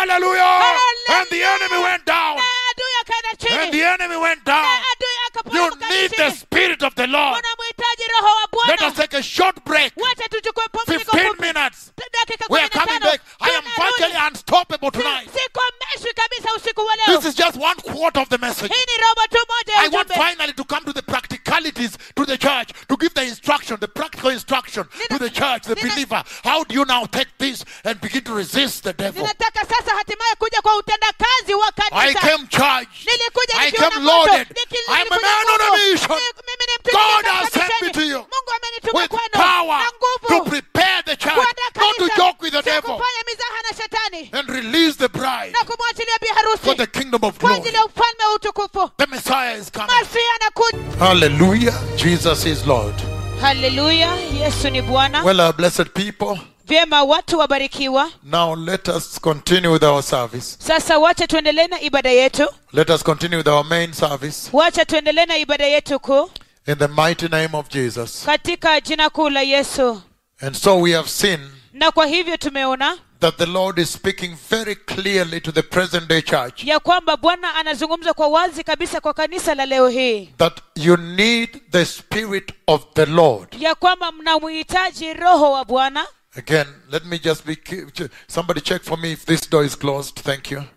Speaker 1: Hallelujah. And the enemy went down.
Speaker 2: Na adui akaenda
Speaker 1: And
Speaker 2: chini.
Speaker 1: the enemy went down.
Speaker 2: Na adui
Speaker 1: You
Speaker 2: akaporomoka
Speaker 1: need the
Speaker 2: chini.
Speaker 1: Spirit of the Lord.
Speaker 2: Unamhitaji roho wa
Speaker 1: Let us
Speaker 2: Bwana.
Speaker 1: take a short break.
Speaker 2: Wacha tuchukue pumziko
Speaker 1: 15
Speaker 2: fupi.
Speaker 1: minutes.
Speaker 2: Dakika
Speaker 1: We are coming
Speaker 2: 15.
Speaker 1: back. I am virtually unstoppable tonight.
Speaker 2: Sikomeshwi kabisa usiku wa leo.
Speaker 1: This is just one quarter of the message.
Speaker 2: Hii ni robo tu moja ya
Speaker 1: I want
Speaker 2: ujumbe.
Speaker 1: finally to come to the practicalities to the church, to give the instruction, the practical instruction to the church, the believer. How do you now take this and begin to resist the devil?
Speaker 2: Ninataka sasa hatimaye kuja kwa utendakazi wa
Speaker 1: I
Speaker 2: kanisa.
Speaker 1: came charged.
Speaker 2: Nilikuja
Speaker 1: I
Speaker 2: nikiwa
Speaker 1: came
Speaker 2: na moto.
Speaker 1: loaded. I'm a man on a mission.
Speaker 2: Mimi ni mtu
Speaker 1: God
Speaker 2: katika
Speaker 1: has sent me
Speaker 2: misheni.
Speaker 1: to you
Speaker 2: Mungu amenituma
Speaker 1: with
Speaker 2: kwenu
Speaker 1: power
Speaker 2: na
Speaker 1: to
Speaker 2: nguvu
Speaker 1: prepare the church,
Speaker 2: kuandaa
Speaker 1: not to
Speaker 2: kanisa,
Speaker 1: joke with the
Speaker 2: si
Speaker 1: devil,
Speaker 2: kufanya mizaha na shetani
Speaker 1: and release the bride
Speaker 2: na kumwachilia bi
Speaker 1: for
Speaker 2: harusi
Speaker 1: the kingdom of
Speaker 2: kwa
Speaker 1: glory.
Speaker 2: ajili ya ufalme wa utukufu.
Speaker 1: The Messiah is coming.
Speaker 2: Masihi anakuja.
Speaker 1: Hallelujah. Jesus is Lord.
Speaker 2: Haleluya, Yesu ni Bwana.
Speaker 1: Well, blessed people,
Speaker 2: Vyema, watu wabarikiwa.
Speaker 1: now let us continue with our service.
Speaker 2: Sasa wacha tuendelee na ibada yetu.
Speaker 1: Let us continue with our main service
Speaker 2: Wacha tuendelee na ibada yetu kuu
Speaker 1: in the mighty name of Jesus.
Speaker 2: katika jina kuu la Yesu.
Speaker 1: And so we have seen
Speaker 2: Na kwa hivyo tumeona
Speaker 1: that the Lord is speaking very clearly to the present day church
Speaker 2: ya kwamba Bwana anazungumza kwa wazi kabisa kwa kanisa la leo hii
Speaker 1: that you need the Spirit of the Lord.
Speaker 2: ya kwamba mnamhitaji roho wa Bwana.
Speaker 1: Again, let me just somebody check for me if this door is closed. Thank you.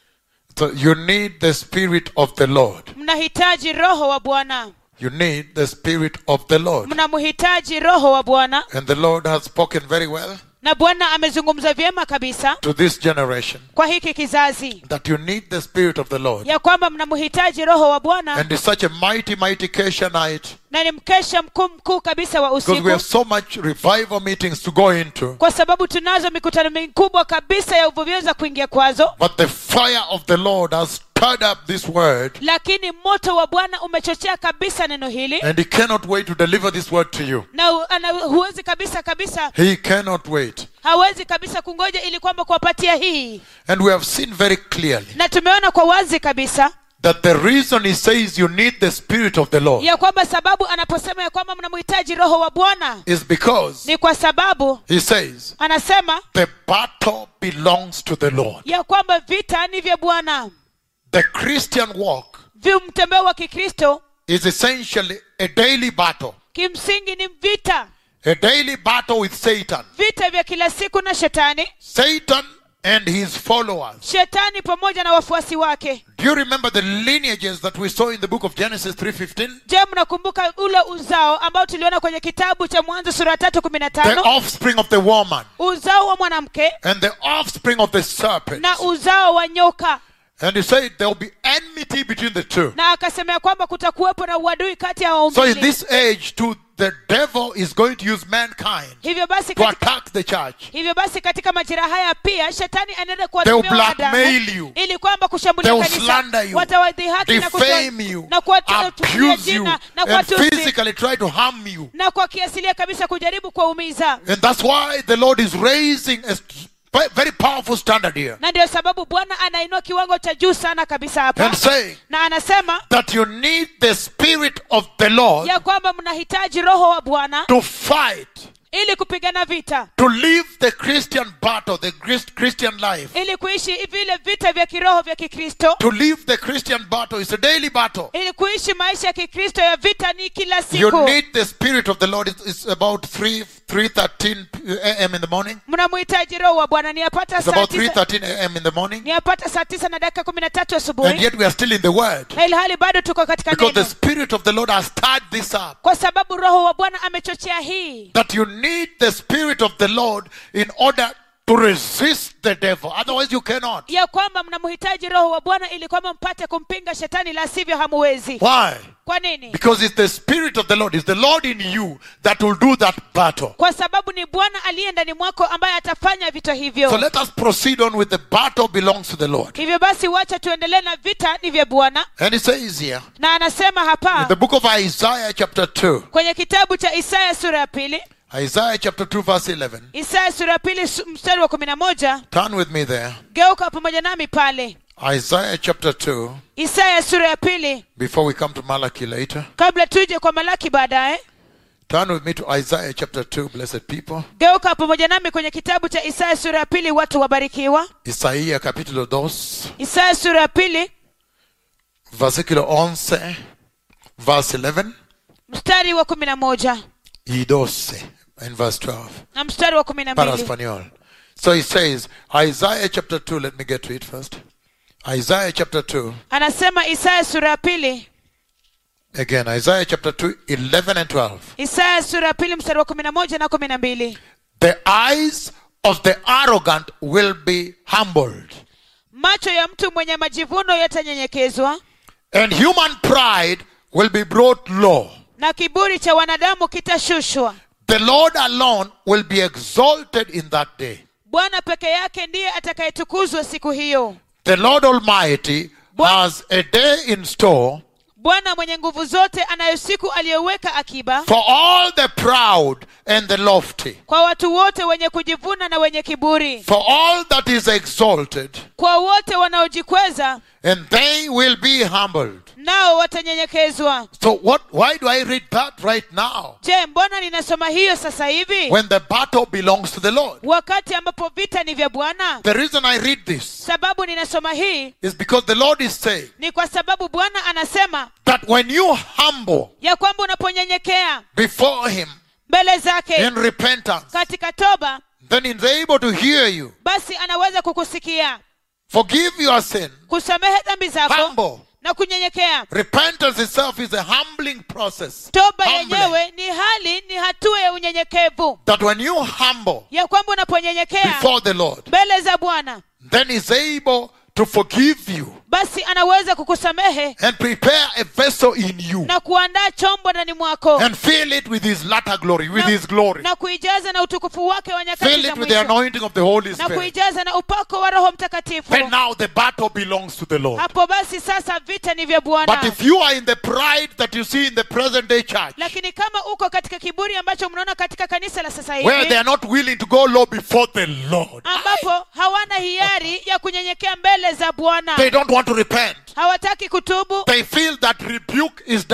Speaker 1: So you need the Spirit of the Lord.
Speaker 2: Mnahitaji roho wa Bwana.
Speaker 1: You need the Spirit of the Lord.
Speaker 2: Mnamhitaji roho wa Bwana.
Speaker 1: And the Lord has spoken very well
Speaker 2: Na Bwana amezungumza vyema kabisa
Speaker 1: to this generation
Speaker 2: kwa hiki kizazi
Speaker 1: that you need the Spirit of the Lord.
Speaker 2: ya kwamba mnamhitaji roho wa Bwana.
Speaker 1: And it's such a mighty, mighty Kesha night
Speaker 2: Na ni mkesha mkuu kabisa wa
Speaker 1: because we
Speaker 2: usiku,
Speaker 1: have so much revival meetings to go into.
Speaker 2: kwa sababu tunazo mikutano mikubwa kabisa ya uvuvio za kuingia kwazo.
Speaker 1: But the fire of the Lord has stirred up this word,
Speaker 2: Lakini moto wa Bwana umechochea kabisa neno hili,
Speaker 1: and He cannot wait to deliver this word to you.
Speaker 2: na huwezi kabisa
Speaker 1: He cannot wait.
Speaker 2: hawezi kabisa kungoja ili kwamba kuwapatia hii.
Speaker 1: And we have seen very clearly
Speaker 2: Na tumeona kwa wazi kabisa
Speaker 1: that the reason He says you need the Spirit of the Lord
Speaker 2: ya kwamba sababu anaposema ya kwamba mnamhitaji roho wa Bwana
Speaker 1: is because
Speaker 2: ni kwa sababu
Speaker 1: He says
Speaker 2: anasema
Speaker 1: the battle belongs to the Lord.
Speaker 2: ya kwamba vita ni vya Bwana.
Speaker 1: The Christian walk
Speaker 2: Mtembeo wa Kikristo
Speaker 1: is essentially a daily battle.
Speaker 2: kimsingi ni vita,
Speaker 1: A daily battle with Satan.
Speaker 2: vita vya kila siku na shetani,
Speaker 1: Satan and his followers.
Speaker 2: shetani pamoja na wafuasi wake.
Speaker 1: Do you remember the lineages that we saw in the book of Genesis 3:15?
Speaker 2: Je, mnakumbuka ule uzao ambao tuliona kwenye kitabu cha Mwanzo sura
Speaker 1: The
Speaker 2: 3:15?
Speaker 1: offspring of the woman
Speaker 2: Uzao wa mwanamke
Speaker 1: and the offspring of the serpent.
Speaker 2: na uzao wa nyoka.
Speaker 1: And he said there will be enmity between the two.
Speaker 2: Na akasema kwamba kutakuwepo na uadui kati ya hao
Speaker 1: So in
Speaker 2: mbili.
Speaker 1: this age too, the devil is going to use mankind
Speaker 2: Hivyo basi
Speaker 1: to attack the church.
Speaker 2: katika majira haya pia shetani anaenda
Speaker 1: They will
Speaker 2: kuwatumia
Speaker 1: blackmail you.
Speaker 2: ili kwamba kushambulia
Speaker 1: They will
Speaker 2: kanisa,
Speaker 1: slander you,
Speaker 2: watawadhihaki na
Speaker 1: defame you,
Speaker 2: na kuwatumia
Speaker 1: abuse you,
Speaker 2: jina na
Speaker 1: and
Speaker 2: kuwatusi
Speaker 1: physically try to harm you.
Speaker 2: na kwa kiasilia kabisa kujaribu kuwaumiza.
Speaker 1: And that's why the Lord is raising a very powerful standard here
Speaker 2: Na ndio sababu Bwana anainua kiwango cha juu sana kabisa hapa,
Speaker 1: and saying
Speaker 2: na anasema
Speaker 1: that you need the Spirit of the Lord
Speaker 2: ya kwamba mnahitaji roho wa Bwana
Speaker 1: to fight,
Speaker 2: ili kupigana vita,
Speaker 1: to live the Christian battle, the Christian life.
Speaker 2: ili kuishi vile vita vya kiroho vya Kikristo.
Speaker 1: To live the Christian battle is a daily battle.
Speaker 2: Ili kuishi maisha ya Kikristo ya vita ni kila
Speaker 1: You
Speaker 2: siku.
Speaker 1: need the Spirit of the Lord. It's about 3:13 a.m. in the morning.
Speaker 2: Mnamhitaji roho wa Bwana. Ni yapata
Speaker 1: It's
Speaker 2: saa
Speaker 1: about
Speaker 2: 9
Speaker 1: 3:13 a.m. in the morning.
Speaker 2: ni yapata saa 9 na dakika 13
Speaker 1: And
Speaker 2: asubuhi,
Speaker 1: yet we are still in the Word.
Speaker 2: na ilhali bado tuko katika
Speaker 1: Because the
Speaker 2: neno,
Speaker 1: Spirit of the Lord has stirred this up.
Speaker 2: kwa sababu roho wa Bwana amechochea hii,
Speaker 1: That you need the Spirit of the Lord in order to resist the devil. Otherwise you cannot.
Speaker 2: ya kwamba mnamhitaji roho wa Bwana ili kwamba mpate kumpinga shetani, la sivyo hamuwezi.
Speaker 1: Why?
Speaker 2: Kwa nini?
Speaker 1: Because it's the Spirit of the Lord, it's the Lord in you that will do that battle.
Speaker 2: Kwa sababu ni Bwana aliye ndani mwako ambaye atafanya vita hivyo.
Speaker 1: So let us proceed on with the battle belongs to the Lord.
Speaker 2: Hivyo basi wacha tuendelee na vita ni vya Bwana.
Speaker 1: And he says here,
Speaker 2: Na anasema
Speaker 1: in
Speaker 2: hapa
Speaker 1: the book of Isaiah chapter 2,
Speaker 2: kwenye kitabu cha Isaya sura ya 2,
Speaker 1: Isaiah chapter 2 verse 11.
Speaker 2: Isaya sura ya 2 mstari wa 11.
Speaker 1: Turn with me there.
Speaker 2: Geuka pamoja nami pale.
Speaker 1: Isaiah chapter 2,
Speaker 2: Isaya sura ya 2,
Speaker 1: before we come to Malachi later.
Speaker 2: kabla tuje kwa Malaki baadaye.
Speaker 1: Turn with me to Isaiah chapter 2, blessed people.
Speaker 2: Geuka pamoja nami kwenye kitabu cha Isaya sura ya 2, watu wabarikiwa.
Speaker 1: Isaías capítulo 2,
Speaker 2: Isaya sura ya 2,
Speaker 1: versículo 11, verse 11
Speaker 2: mstari wa 11
Speaker 1: y 12, and verse 12.
Speaker 2: na mstari wa
Speaker 1: Para
Speaker 2: 12.
Speaker 1: español. So it says, Isaiah chapter 2, let me get to it first. Isaiah chapter 2,
Speaker 2: Anasema Isaya sura ya 2,
Speaker 1: again, Isaiah chapter 2, 11 and 12.
Speaker 2: Isaya sura ya 2 mstari wa 11 na 12.
Speaker 1: The eyes of the arrogant will be humbled,
Speaker 2: Macho ya mtu mwenye majivuno yatanyenyekezwa,
Speaker 1: and human pride will be brought low.
Speaker 2: na kiburi cha wanadamu kitashushwa.
Speaker 1: The Lord alone will be exalted in that day.
Speaker 2: Bwana peke yake ndiye atakayetukuzwa siku hiyo.
Speaker 1: The Lord Almighty has a day in store
Speaker 2: Bwana mwenye nguvu zote anayo siku aliyoweka akiba
Speaker 1: for all the proud and the lofty,
Speaker 2: kwa watu wote wenye kujivuna na wenye kiburi,
Speaker 1: for all that is exalted,
Speaker 2: kwa wote wanaojikweza,
Speaker 1: and they will be humbled.
Speaker 2: nao watanyenyekezwa.
Speaker 1: So why do I read that right now?
Speaker 2: Je, mbona ninasoma hiyo sasa hivi?
Speaker 1: When the battle belongs to the Lord.
Speaker 2: Wakati ambapo vita ni vya Bwana.
Speaker 1: The reason I read this
Speaker 2: Sababu ninasoma hii
Speaker 1: is because the Lord is saying
Speaker 2: ni kwa sababu Bwana anasema
Speaker 1: that when you humble
Speaker 2: ya kwamba unaponyenyekea
Speaker 1: before Him
Speaker 2: mbele zake
Speaker 1: in repentance,
Speaker 2: katika toba,
Speaker 1: then He's able to hear you,
Speaker 2: basi anaweza kukusikia,
Speaker 1: forgive your sin,
Speaker 2: kusamehe dhambi zako
Speaker 1: humble.
Speaker 2: na kunyenyekea.
Speaker 1: Repentance itself is a humbling process.
Speaker 2: Toba
Speaker 1: Humbling.
Speaker 2: yenyewe ni hatua ya unyenyekevu,
Speaker 1: That when you humble
Speaker 2: ya kwamba unaponyenyekea
Speaker 1: before the Lord,
Speaker 2: mbele za Bwana,
Speaker 1: then He's able to forgive you
Speaker 2: basi anaweza kukusamehe
Speaker 1: and prepare a vessel in you
Speaker 2: na kuandaa chombo ndani mwako
Speaker 1: and fill it with His latter glory, with His glory.
Speaker 2: na kuijaza na utukufu wake wa nyakati
Speaker 1: Fill
Speaker 2: za
Speaker 1: it with the
Speaker 2: mwisho,
Speaker 1: anointing of the Holy
Speaker 2: na
Speaker 1: Spirit.
Speaker 2: kuijaza na upako wa Roho Mtakatifu.
Speaker 1: Then now the battle belongs to the Lord.
Speaker 2: Hapo basi sasa vita ni vya
Speaker 1: But
Speaker 2: Bwana.
Speaker 1: if you are in the pride that you see in the present day church,
Speaker 2: Lakini kama uko katika kiburi ambacho mnaona katika kanisa la sasa
Speaker 1: where they
Speaker 2: hivi,
Speaker 1: are not willing to go low before the Lord,
Speaker 2: ambapo hawana hiari ya kunyenyekea mbele za Bwana,
Speaker 1: they don't want to repent.
Speaker 2: hawataki kutubu,
Speaker 1: They feel that rebuke is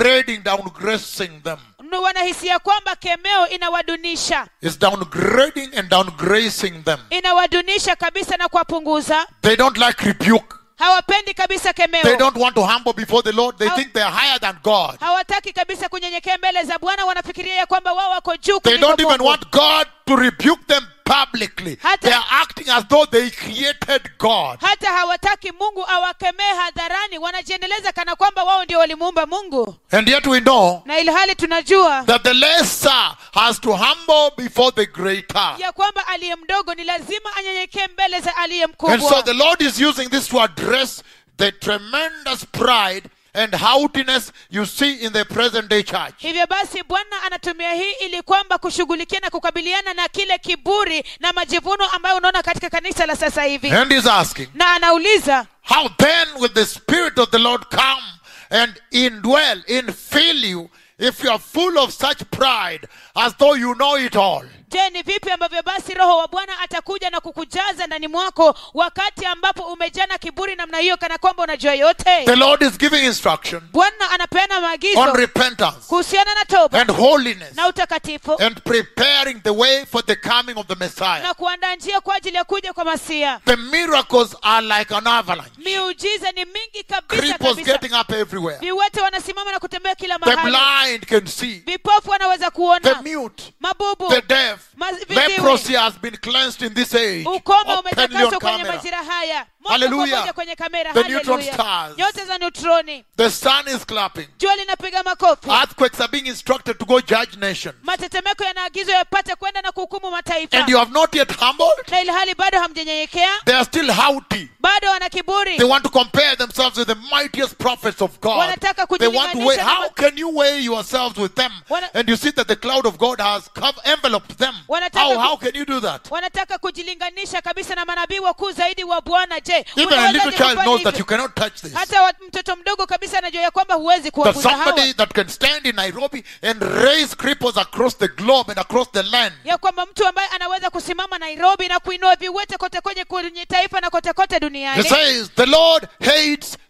Speaker 1: downgracing them.
Speaker 2: wanahisia kwamba kemeo inawadunisha,
Speaker 1: It's downgrading and downgracing them.
Speaker 2: inawadunisha kabisa na kuwapunguza.
Speaker 1: They don't like rebuke.
Speaker 2: Hawapendi kabisa
Speaker 1: They
Speaker 2: kemeo,
Speaker 1: don't want to humble before the Lord. They think they are higher than God.
Speaker 2: hawataki kabisa kunyenyekea mbele za Bwana. Wanafikiria ya kwamba wao wako juu
Speaker 1: They
Speaker 2: kuliko
Speaker 1: don't even
Speaker 2: Mungu.
Speaker 1: want God to rebuke them publicly. They are acting as though they created God.
Speaker 2: Hata hawataki Mungu awakemee hadharani, wanajiendeleza kana kwamba wao ndio walimuumba Mungu.
Speaker 1: And yet we know
Speaker 2: Na ilhali tunajua
Speaker 1: that the lesser has to humble before the greater.
Speaker 2: ya kwamba aliye mdogo ni lazima anyenyekee mbele za aliye
Speaker 1: And
Speaker 2: mkubwa.
Speaker 1: so the Lord is using this to address the tremendous pride and haughtiness you see in the present day church.
Speaker 2: Hivyo basi Bwana anatumia hii ili kwamba kushughulikia na kukabiliana na kile kiburi na majivuno ambayo unaona katika kanisa la sasa hivi.
Speaker 1: And he's asking,
Speaker 2: Na anauliza,
Speaker 1: how then will the Spirit of the Lord come and indwell, infill you, if you are full of such pride as though you know it all?
Speaker 2: je, ni vipi ambavyo basi Roho wa Bwana atakuja na kukujaza ndani mwako wakati ambapo umejana kiburi namna hiyo kana kwamba unajua yote?
Speaker 1: The Lord is giving instruction
Speaker 2: Bwana anapeana
Speaker 1: on
Speaker 2: maagizo
Speaker 1: repentance
Speaker 2: kuhusiana na toba
Speaker 1: and holiness
Speaker 2: na utakatifu
Speaker 1: and preparing the way for the coming of the Messiah.
Speaker 2: na kuandaa njia kwa ajili ya kuja kwa Masia.
Speaker 1: The miracles are like an avalanche.
Speaker 2: Miujiza ni mingi kabisa
Speaker 1: Cripples
Speaker 2: kabisa.
Speaker 1: getting up everywhere.
Speaker 2: Viwete wanasimama na kutembea kila
Speaker 1: The
Speaker 2: mahali.
Speaker 1: blind can see.
Speaker 2: Vipofu wanaweza
Speaker 1: The
Speaker 2: kuona.
Speaker 1: mute,
Speaker 2: Mabubu,
Speaker 1: the deaf.
Speaker 2: viziwi.
Speaker 1: Leprosy has been cleansed in this age.
Speaker 2: Ukoma
Speaker 1: Openly on
Speaker 2: umetakaswa kwenye
Speaker 1: camera.
Speaker 2: majira haya. Moja
Speaker 1: Hallelujah.
Speaker 2: kwa moja kwenye kamera.
Speaker 1: The neutron
Speaker 2: Hallelujah.
Speaker 1: stars.
Speaker 2: Nyota za neutroni.
Speaker 1: The sun is clapping.
Speaker 2: Jua linapiga makofi.
Speaker 1: Earthquakes are being instructed to go judge nations.
Speaker 2: Matetemeko yanaagizwa yapate kwenda na kuhukumu mataifa.
Speaker 1: And you have not yet humbled.
Speaker 2: Na ilhali bado hamjanyenyekea,
Speaker 1: They are still haughty.
Speaker 2: bado wana kiburi.
Speaker 1: They want to compare themselves with the mightiest prophets of God.
Speaker 2: Wanataka
Speaker 1: They want to weigh.
Speaker 2: kujilinganisha na
Speaker 1: How can you weigh yourselves with them? And you see that the cloud of God has enveloped them. How can you do that?
Speaker 2: Wanataka kujilinganisha kabisa na manabii wakuu zaidi wa Bwana. Je,
Speaker 1: Even a little child knows that you cannot touch this.
Speaker 2: hata mtoto mdogo kabisa anajua ya kwamba huwezi
Speaker 1: That
Speaker 2: kuwaguza
Speaker 1: somebody
Speaker 2: hawa.
Speaker 1: that can stand in Nairobi and raise cripples across the globe and across the land.
Speaker 2: Ya kwamba mtu ambaye anaweza kusimama Nairobi na kuinua viwete kote kwenye taifa na kote kote
Speaker 1: He
Speaker 2: duniani.
Speaker 1: says the Lord hates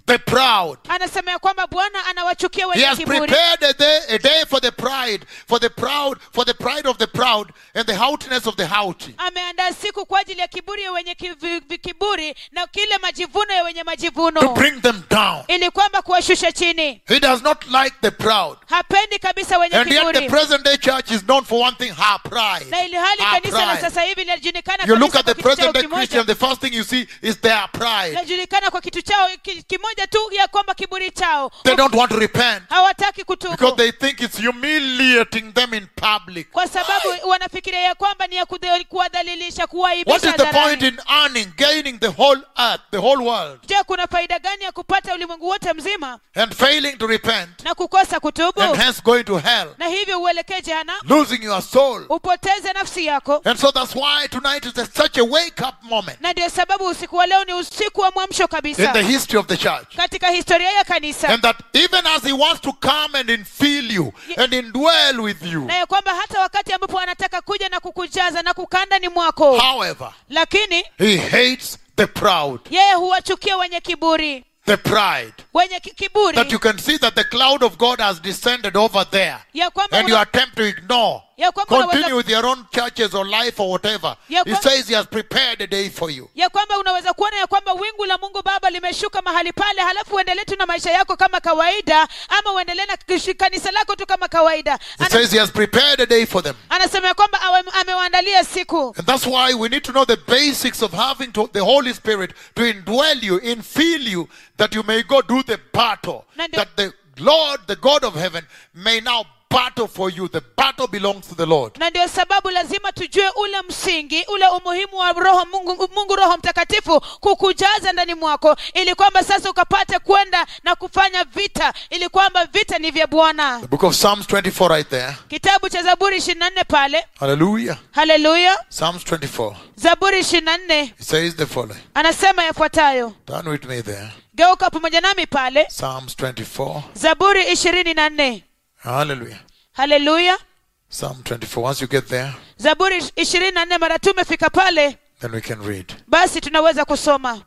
Speaker 1: the proud.
Speaker 2: anasema ya kwamba Bwana anawachukia
Speaker 1: He
Speaker 2: wenye
Speaker 1: has
Speaker 2: kiburi.
Speaker 1: prepared a day for the pride of the proud and the haughtiness of the haughty.
Speaker 2: Ameandaa siku kwa ajili ya kiburi ya wenye kiburi na kile majivuno ya wenye
Speaker 1: To
Speaker 2: majivuno,
Speaker 1: bring them down.
Speaker 2: ili kwamba kuwashusha chini.
Speaker 1: He does not like the proud.
Speaker 2: Hapendi kabisa wenye
Speaker 1: And yet the
Speaker 2: kiburi.
Speaker 1: present day church is known for one thing, her pride.
Speaker 2: Na ili hali
Speaker 1: Her
Speaker 2: kanisa la
Speaker 1: pride.
Speaker 2: sasa hivi linajulikana
Speaker 1: You look
Speaker 2: kabisa
Speaker 1: at the
Speaker 2: kwa kitu chao
Speaker 1: present day
Speaker 2: kimoja.
Speaker 1: Christian, the first thing you see is their pride.
Speaker 2: Linajulikana kwa kitu chao kimoja tu, ya kwamba kiburi chao.
Speaker 1: They don't want to repent
Speaker 2: Hawataki
Speaker 1: because
Speaker 2: kutubu
Speaker 1: they think it's humiliating them in public.
Speaker 2: kwa sababu wanafikiria ya kwamba ni ya kuwadhalilisha,
Speaker 1: What
Speaker 2: kuwaibisha
Speaker 1: is the point
Speaker 2: hadharani.
Speaker 1: in earning, gaining the whole earth, the whole world,
Speaker 2: Je, kuna faida gani ya kupata ulimwengu wote mzima
Speaker 1: and failing to repent,
Speaker 2: na kukosa kutubu,
Speaker 1: and hence going to hell,
Speaker 2: na hivyo uelekee jehanamu,
Speaker 1: losing your soul?
Speaker 2: upoteze nafsi yako?
Speaker 1: And so that's why tonight is such a wake-up moment
Speaker 2: Na ndio sababu usiku wa leo ni usiku wa mwamsho
Speaker 1: in
Speaker 2: kabisa
Speaker 1: the history of the church.
Speaker 2: katika historia ya kanisa,
Speaker 1: And that even as he wants to come and infill you and indwell with you,
Speaker 2: na ya kwamba hata wakati ambapo anataka kuja na kukujaza na kukaa ndani mwako,
Speaker 1: however,
Speaker 2: lakini
Speaker 1: he hates the proud,
Speaker 2: yeye huwachukia wenye kiburi.
Speaker 1: the pride.
Speaker 2: Wenye kiburi,
Speaker 1: That you can see that the cloud of God has descended over there,
Speaker 2: ya kwamba
Speaker 1: and you attempt to ignore.
Speaker 2: ya kwamba
Speaker 1: Continue
Speaker 2: unaweza,
Speaker 1: with your own churches or life or whatever.
Speaker 2: Ya
Speaker 1: He
Speaker 2: kwamba-
Speaker 1: says he has prepared a day for you.
Speaker 2: ya kwamba unaweza kuona ya kwamba wingu la Mungu Baba limeshuka mahali pale, halafu uendelee tu na maisha yako kama kawaida, ama uendelee na kanisa lako tu kama kawaida.
Speaker 1: He says he has prepared a day for them.
Speaker 2: Anasema ya kwamba amewaandalia siku.
Speaker 1: And that's why we need to know the basics of having the Holy Spirit to indwell you, infill you, that you may go do the battle.
Speaker 2: Ndio-
Speaker 1: That the Lord, the God of heaven, may now battle for you. The battle belongs to the Lord.
Speaker 2: Na ndio sababu lazima tujue ule msingi, ule umuhimu wa Roho Mungu Roho Mtakatifu kukujaza ndani mwako, ili kwamba sasa ukapate kwenda na kufanya vita, ili kwamba vita ni vya Bwana.
Speaker 1: The book of Psalms 24 right there.
Speaker 2: Kitabu cha Zaburi 24 pale.
Speaker 1: Hallelujah.
Speaker 2: Haleluya.
Speaker 1: Psalms 24.
Speaker 2: Zaburi 24
Speaker 1: It says the following.
Speaker 2: anasema yafuatayo.
Speaker 1: Turn with me there.
Speaker 2: Geuka pamoja nami pale.
Speaker 1: Psalms 24.
Speaker 2: Zaburi 24.
Speaker 1: Hallelujah.
Speaker 2: Haleluya.
Speaker 1: Psalm 24. Once you get there,
Speaker 2: Zaburi 24, mara tumefika pale,
Speaker 1: then we can read.
Speaker 2: basi tunaweza kusoma.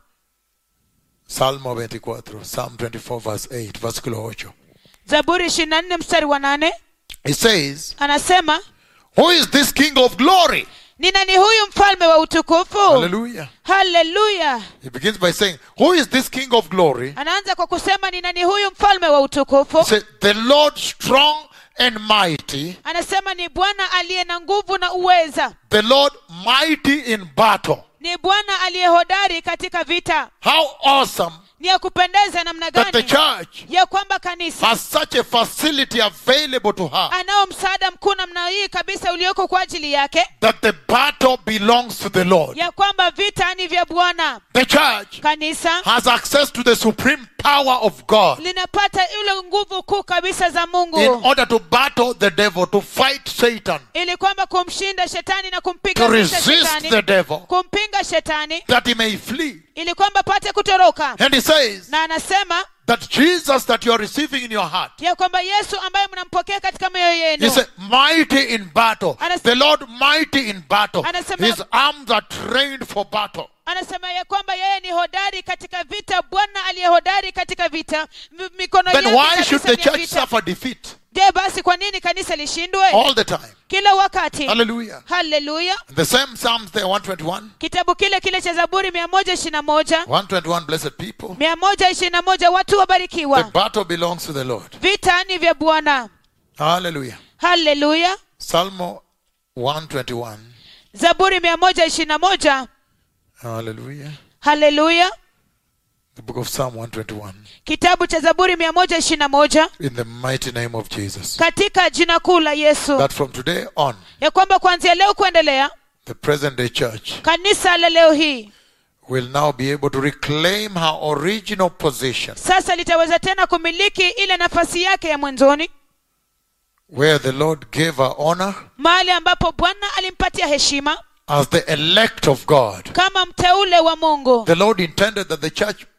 Speaker 1: Salmo 24. Psalm 24 verse 8. Versículo 8.
Speaker 2: Zaburi 24 mstari wa 8
Speaker 1: It says,
Speaker 2: anasema,
Speaker 1: who is this King of glory?
Speaker 2: ni nani huyu mfalme wa utukufu?
Speaker 1: Hallelujah.
Speaker 2: Haleluya.
Speaker 1: He begins by saying, who is this King of glory?
Speaker 2: Anaanza kwa kusema ni nani huyu mfalme wa
Speaker 1: He
Speaker 2: utukufu?
Speaker 1: said, the Lord strong and mighty,
Speaker 2: Anasema ni Bwana aliye na nguvu na uweza,
Speaker 1: the Lord mighty in battle.
Speaker 2: ni Bwana aliye hodari katika vita.
Speaker 1: How awesome
Speaker 2: Ni ya kupendeza namna
Speaker 1: that the
Speaker 2: gani
Speaker 1: church
Speaker 2: ya kwamba kanisa
Speaker 1: has such a facility available to her,
Speaker 2: anao msaada mkuu namna hii kabisa ulioko kwa ajili yake,
Speaker 1: that the battle belongs to the Lord.
Speaker 2: ya kwamba vita ni vya Bwana.
Speaker 1: The church
Speaker 2: Kanisa
Speaker 1: has access to the supreme power of God
Speaker 2: linapata ile nguvu kuu kabisa za
Speaker 1: in
Speaker 2: Mungu,
Speaker 1: order to battle the devil, to fight Satan,
Speaker 2: ili kwamba kumshinda shetani na
Speaker 1: to
Speaker 2: kumpiga vita
Speaker 1: resist
Speaker 2: shetani,
Speaker 1: the devil,
Speaker 2: kumpinga shetani,
Speaker 1: that he may flee.
Speaker 2: ili kwamba pate kutoroka.
Speaker 1: And he says
Speaker 2: Na anasema
Speaker 1: that Jesus that you are receiving in your heart,
Speaker 2: ya kwamba Yesu ambaye mnampokea katika mioyo
Speaker 1: he
Speaker 2: yenu,
Speaker 1: said, mighty in battle. The Lord mighty in battle.
Speaker 2: Anasema-
Speaker 1: His arms are trained for battle.
Speaker 2: anasema ya kwamba yeye ni hodari katika vita, Bwana aliye hodari katika vita, mikono
Speaker 1: Then
Speaker 2: yake
Speaker 1: why
Speaker 2: kabisa
Speaker 1: should the
Speaker 2: ni ya
Speaker 1: church
Speaker 2: vita.
Speaker 1: suffer defeat
Speaker 2: Je, basi kwa nini kanisa lishindwe
Speaker 1: all the time?
Speaker 2: kila wakati?
Speaker 1: Hallelujah.
Speaker 2: Haleluya.
Speaker 1: The same Psalms there, 121.
Speaker 2: Kitabu kile kile cha Zaburi 121,
Speaker 1: 121, blessed people.
Speaker 2: 121, watu
Speaker 1: The
Speaker 2: wabarikiwa.
Speaker 1: battle belongs to the Lord.
Speaker 2: Vita ni vya Bwana.
Speaker 1: Hallelujah.
Speaker 2: Haleluya.
Speaker 1: Psalm 121.
Speaker 2: Zaburi 121.
Speaker 1: Hallelujah.
Speaker 2: Haleluya.
Speaker 1: The book of Psalm 121.
Speaker 2: Kitabu cha Zaburi 121,
Speaker 1: In the mighty name of Jesus.
Speaker 2: katika jina kuu la Yesu,
Speaker 1: That from today on,
Speaker 2: ya kwamba kuanzia leo kuendelea
Speaker 1: the present day church
Speaker 2: kanisa la leo hii
Speaker 1: will now be able to reclaim her original position,
Speaker 2: sasa litaweza tena kumiliki ile nafasi yake ya mwanzoni,
Speaker 1: where the Lord gave her honor
Speaker 2: mahali ambapo Bwana alimpatia heshima
Speaker 1: as the elect of God.
Speaker 2: kama mteule wa Mungu.
Speaker 1: The Lord intended that the church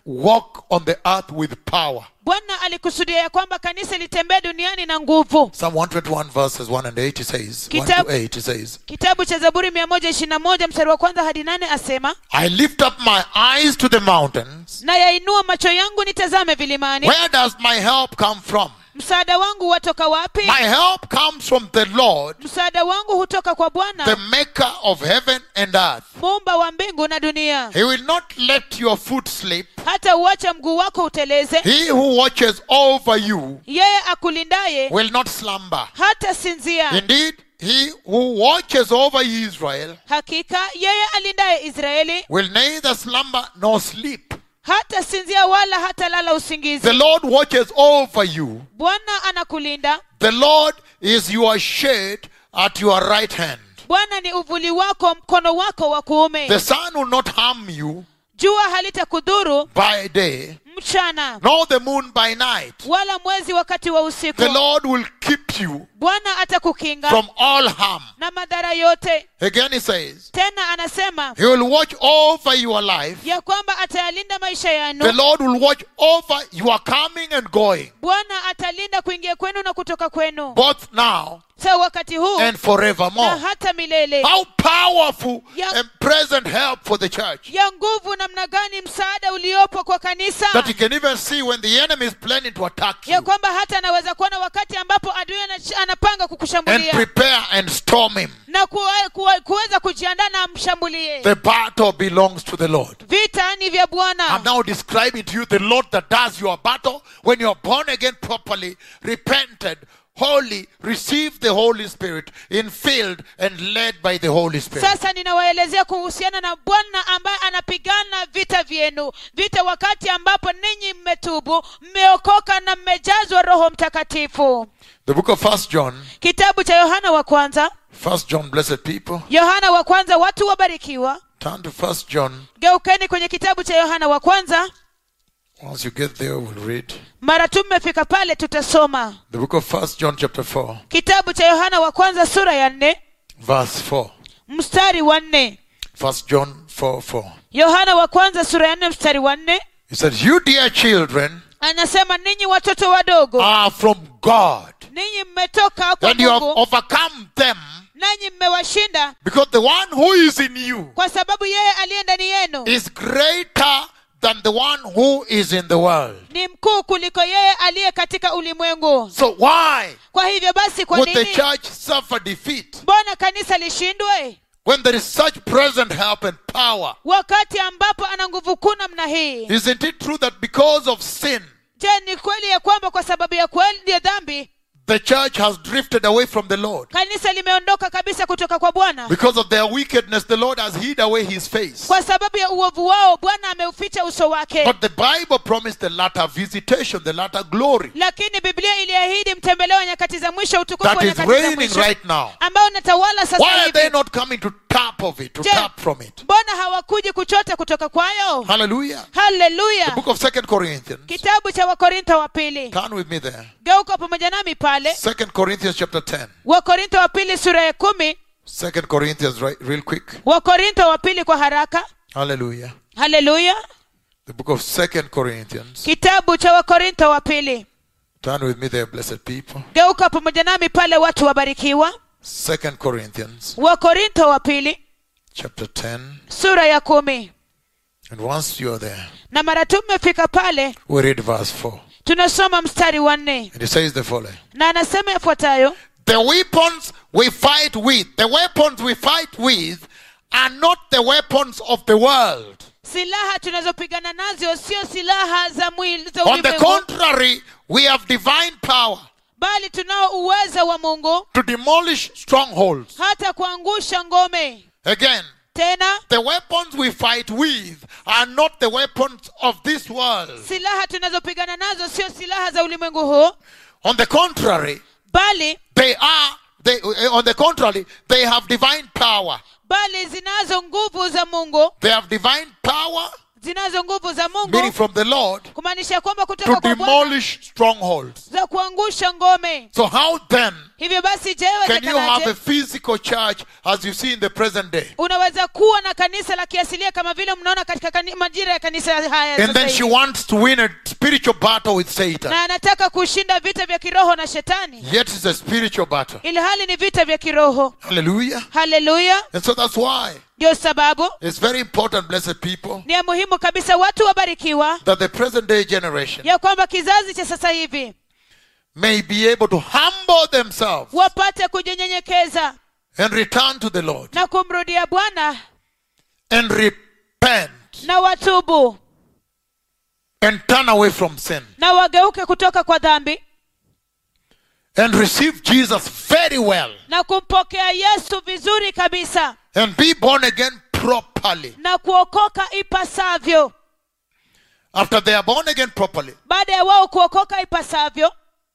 Speaker 1: walk on the earth with power.
Speaker 2: Bwana alikusudia ya kwamba kanisa litembee duniani na nguvu.
Speaker 1: Psalm 121 verses 1 and 8 says, 1 to 8 says,
Speaker 2: Kitabu cha Zaburi 121 mstari wa kwanza hadi 8 asema,
Speaker 1: I lift up my eyes to the mountains.
Speaker 2: na yainua macho yangu nitazame vilimani.
Speaker 1: Where does my help come from?
Speaker 2: Msaada wangu watoka wapi?
Speaker 1: My help comes from the Lord,
Speaker 2: Msaada wangu hutoka kwa
Speaker 1: the
Speaker 2: Bwana,
Speaker 1: maker of heaven and earth.
Speaker 2: muumba wa mbingu na dunia.
Speaker 1: He will not let your foot slip.
Speaker 2: Hata uacha mguu wako uteleze.
Speaker 1: He who watches over you
Speaker 2: Yeye akulindaye
Speaker 1: will not slumber.
Speaker 2: hata sinzia.
Speaker 1: Indeed, he who watches over Israel
Speaker 2: Hakika yeye alindaye Israeli
Speaker 1: will neither slumber nor sleep.
Speaker 2: hata sinzia wala hata lala usingizi.
Speaker 1: The Lord watches over you.
Speaker 2: Bwana anakulinda.
Speaker 1: The Lord is your shade at your right hand.
Speaker 2: Bwana ni uvuli wako, mkono wako wa kuume.
Speaker 1: The sun will not harm you
Speaker 2: Jua halitakudhuru
Speaker 1: by day,
Speaker 2: mchana,
Speaker 1: nor the moon by night.
Speaker 2: wala mwezi wakati wa usiku.
Speaker 1: The Lord will keep you
Speaker 2: Bwana atakukinga
Speaker 1: from all harm.
Speaker 2: na madhara yote.
Speaker 1: Again he says,
Speaker 2: Tena anasema
Speaker 1: he will watch over your life.
Speaker 2: ya kwamba atayalinda maisha
Speaker 1: The
Speaker 2: yenu.
Speaker 1: Lord will watch over your coming and going,
Speaker 2: Bwana atalinda kuingia kwenu na kutoka kwenu,
Speaker 1: both now
Speaker 2: sa wakati huu
Speaker 1: and
Speaker 2: na
Speaker 1: forevermore.
Speaker 2: hata milele.
Speaker 1: How powerful
Speaker 2: Yeah.
Speaker 1: and present help for the church.
Speaker 2: Ya nguvu namna gani msaada uliopo kwa kanisa,
Speaker 1: That you can even see when the enemy is planning to attack
Speaker 2: ya
Speaker 1: you
Speaker 2: kwamba hata anaweza kuona wakati ambapo adui anapanga
Speaker 1: and
Speaker 2: kukushambulia
Speaker 1: prepare and storm him.
Speaker 2: na kuweza kujiandaa na amshambulie.
Speaker 1: The battle belongs to the Lord.
Speaker 2: Vita ni vya
Speaker 1: I'm
Speaker 2: Bwana.
Speaker 1: now describing to you the Lord that does your battle when you're born again properly, repented, holy, receive the Holy Spirit, infilled and led by the Holy Spirit.
Speaker 2: Sasa ninawaelezea kuhusiana na Bwana ambaye anapigana vita vyenu, vita wakati ambapo ninyi mmetubu, mmeokoka na mmejazwa Roho Mtakatifu.
Speaker 1: The book of 1 John,
Speaker 2: Kitabu cha Yohana wa kwanza,
Speaker 1: 1 John, blessed people.
Speaker 2: Yohana wa kwanza, watu wabarikiwa.
Speaker 1: Turn to 1 John.
Speaker 2: Geukeni kwenye kitabu cha Yohana wa kwanza.
Speaker 1: Once you get there, we'll read.
Speaker 2: Mara tu mmefika pale tutasoma.
Speaker 1: The book of 1 John chapter 4,
Speaker 2: Kitabu cha Yohana wa kwanza sura ya 4
Speaker 1: verse 4.
Speaker 2: mstari wa 4.
Speaker 1: 1 John 4:4.
Speaker 2: Yohana wa kwanza sura ya 4 mstari wa 4
Speaker 1: He said, you dear children
Speaker 2: anasema, ninyi watoto wadogo,
Speaker 1: are from God,
Speaker 2: ninyi mmetoka kwa
Speaker 1: and you have
Speaker 2: Mungu,
Speaker 1: overcome them,
Speaker 2: nanyi mmewashinda,
Speaker 1: because the one who is in you
Speaker 2: kwa sababu yeye aliye ndani yenu
Speaker 1: is greater than the one who is in the world.
Speaker 2: ni mkuu kuliko yeye aliye katika ulimwengu.
Speaker 1: So why
Speaker 2: Kwa hivyo basi, kwa
Speaker 1: would the
Speaker 2: nini
Speaker 1: church suffer defeat
Speaker 2: mbona kanisa lishindwe
Speaker 1: when there is such present help and power?
Speaker 2: wakati ambapo ana nguvu kuu namna hii?
Speaker 1: Isn't it true that because of sin,
Speaker 2: Je, ni kweli ya kwamba kwa sababu ya kweli ya dhambi
Speaker 1: the church has drifted away from the Lord?
Speaker 2: kanisa limeondoka kabisa kutoka kwa Bwana?
Speaker 1: Because of their wickedness, the Lord has hid away his face.
Speaker 2: Kwa sababu ya uovu wao Bwana ameuficha uso wake.
Speaker 1: But the Bible promised the latter visitation, the latter glory
Speaker 2: Lakini Biblia iliahidi mtembeleo wa nyakati za mwisho, utukufu
Speaker 1: that
Speaker 2: wa
Speaker 1: is
Speaker 2: nyakati za
Speaker 1: reigning
Speaker 2: mwisho
Speaker 1: right now.
Speaker 2: ambao unatawala sasa
Speaker 1: Why are they
Speaker 2: hivi.
Speaker 1: not coming to tap of it, to
Speaker 2: Je,
Speaker 1: tap from it?
Speaker 2: mbona hawakuji kuchota kutoka kwayo?
Speaker 1: Hallelujah. The
Speaker 2: Haleluya.
Speaker 1: book of 2 Corinthians.
Speaker 2: Kitabu cha Wakorintho wa pili.
Speaker 1: Turn with me there.
Speaker 2: Geuka pamoja nami pale.
Speaker 1: 2 Corinthians chapter 10.
Speaker 2: Wakorintho wa pili sura ya 10.
Speaker 1: 2 Corinthians, right, real quick.
Speaker 2: Wakorintho wa pili kwa haraka.
Speaker 1: Hallelujah.
Speaker 2: Haleluya.
Speaker 1: The book of 2 Corinthians.
Speaker 2: Kitabu cha Wakorintho wa pili.
Speaker 1: Turn with me there, blessed people.
Speaker 2: Geuka pamoja nami pale, watu wabarikiwa.
Speaker 1: 2 Corinthians
Speaker 2: Wakorintho wa pili
Speaker 1: chapter 10.
Speaker 2: sura ya 10.
Speaker 1: And once you are there,
Speaker 2: Na mara tu mmefika pale,
Speaker 1: we read verse 4.
Speaker 2: tunasoma mstari wa 4.
Speaker 1: And it says the following.
Speaker 2: Na anasema yafuatayo:
Speaker 1: The weapons we fight with are not the weapons of the world.
Speaker 2: silaha tunazopigana nazo sio silaha za mwili za
Speaker 1: On the
Speaker 2: ulimwengu,
Speaker 1: contrary, we have divine power
Speaker 2: bali tunao uwezo wa Mungu
Speaker 1: to demolish strongholds.
Speaker 2: hata kuangusha ngome.
Speaker 1: Again,
Speaker 2: Tena
Speaker 1: the weapons we fight with are not the weapons of this world.
Speaker 2: silaha tunazopigana nazo sio silaha za ulimwengu huu,
Speaker 1: On the contrary,
Speaker 2: bali
Speaker 1: they have divine power.
Speaker 2: zinazo nguvu za Mungu,
Speaker 1: They have divine power
Speaker 2: zinazo nguvu za
Speaker 1: meaning
Speaker 2: Mungu,
Speaker 1: from the Lord,
Speaker 2: kumaanisha kwamba
Speaker 1: to
Speaker 2: kutoka kwa Bwana
Speaker 1: demolish strongholds.
Speaker 2: za kuangusha ngome.
Speaker 1: So how then
Speaker 2: Hivyo basi, je,
Speaker 1: can you have a
Speaker 2: wezekanaje
Speaker 1: physical church as you see in the present day?
Speaker 2: unaweza kuwa na kanisa la kiasilia kama vile mnaona katika majira ya kanisa haya
Speaker 1: And
Speaker 2: sasa
Speaker 1: then she
Speaker 2: hivi?
Speaker 1: wants to win a spiritual battle with Satan.
Speaker 2: Na anataka kushinda vita vya kiroho na shetani,
Speaker 1: Yet it's a spiritual battle.
Speaker 2: ili hali ni vita vya kiroho.
Speaker 1: Hallelujah.
Speaker 2: Haleluya!
Speaker 1: And so that's why
Speaker 2: Ndio sababu
Speaker 1: it's very important, blessed people,
Speaker 2: ni ya muhimu kabisa watu wabarikiwa
Speaker 1: that the present day generation
Speaker 2: ya kwamba kizazi cha sasa hivi
Speaker 1: may be able to humble themselves
Speaker 2: wapate kujinyenyekeza
Speaker 1: and return to the Lord
Speaker 2: na kumrudia Bwana
Speaker 1: and repent
Speaker 2: na watubu
Speaker 1: and turn away from sin
Speaker 2: na wageuke kutoka kwa dhambi
Speaker 1: and receive Jesus very well
Speaker 2: na kumpokea Yesu vizuri kabisa
Speaker 1: and be born again properly.
Speaker 2: na kuokoka ipasavyo.
Speaker 1: After they are born again properly,
Speaker 2: Baada ya wao kuokoka ipasavyo,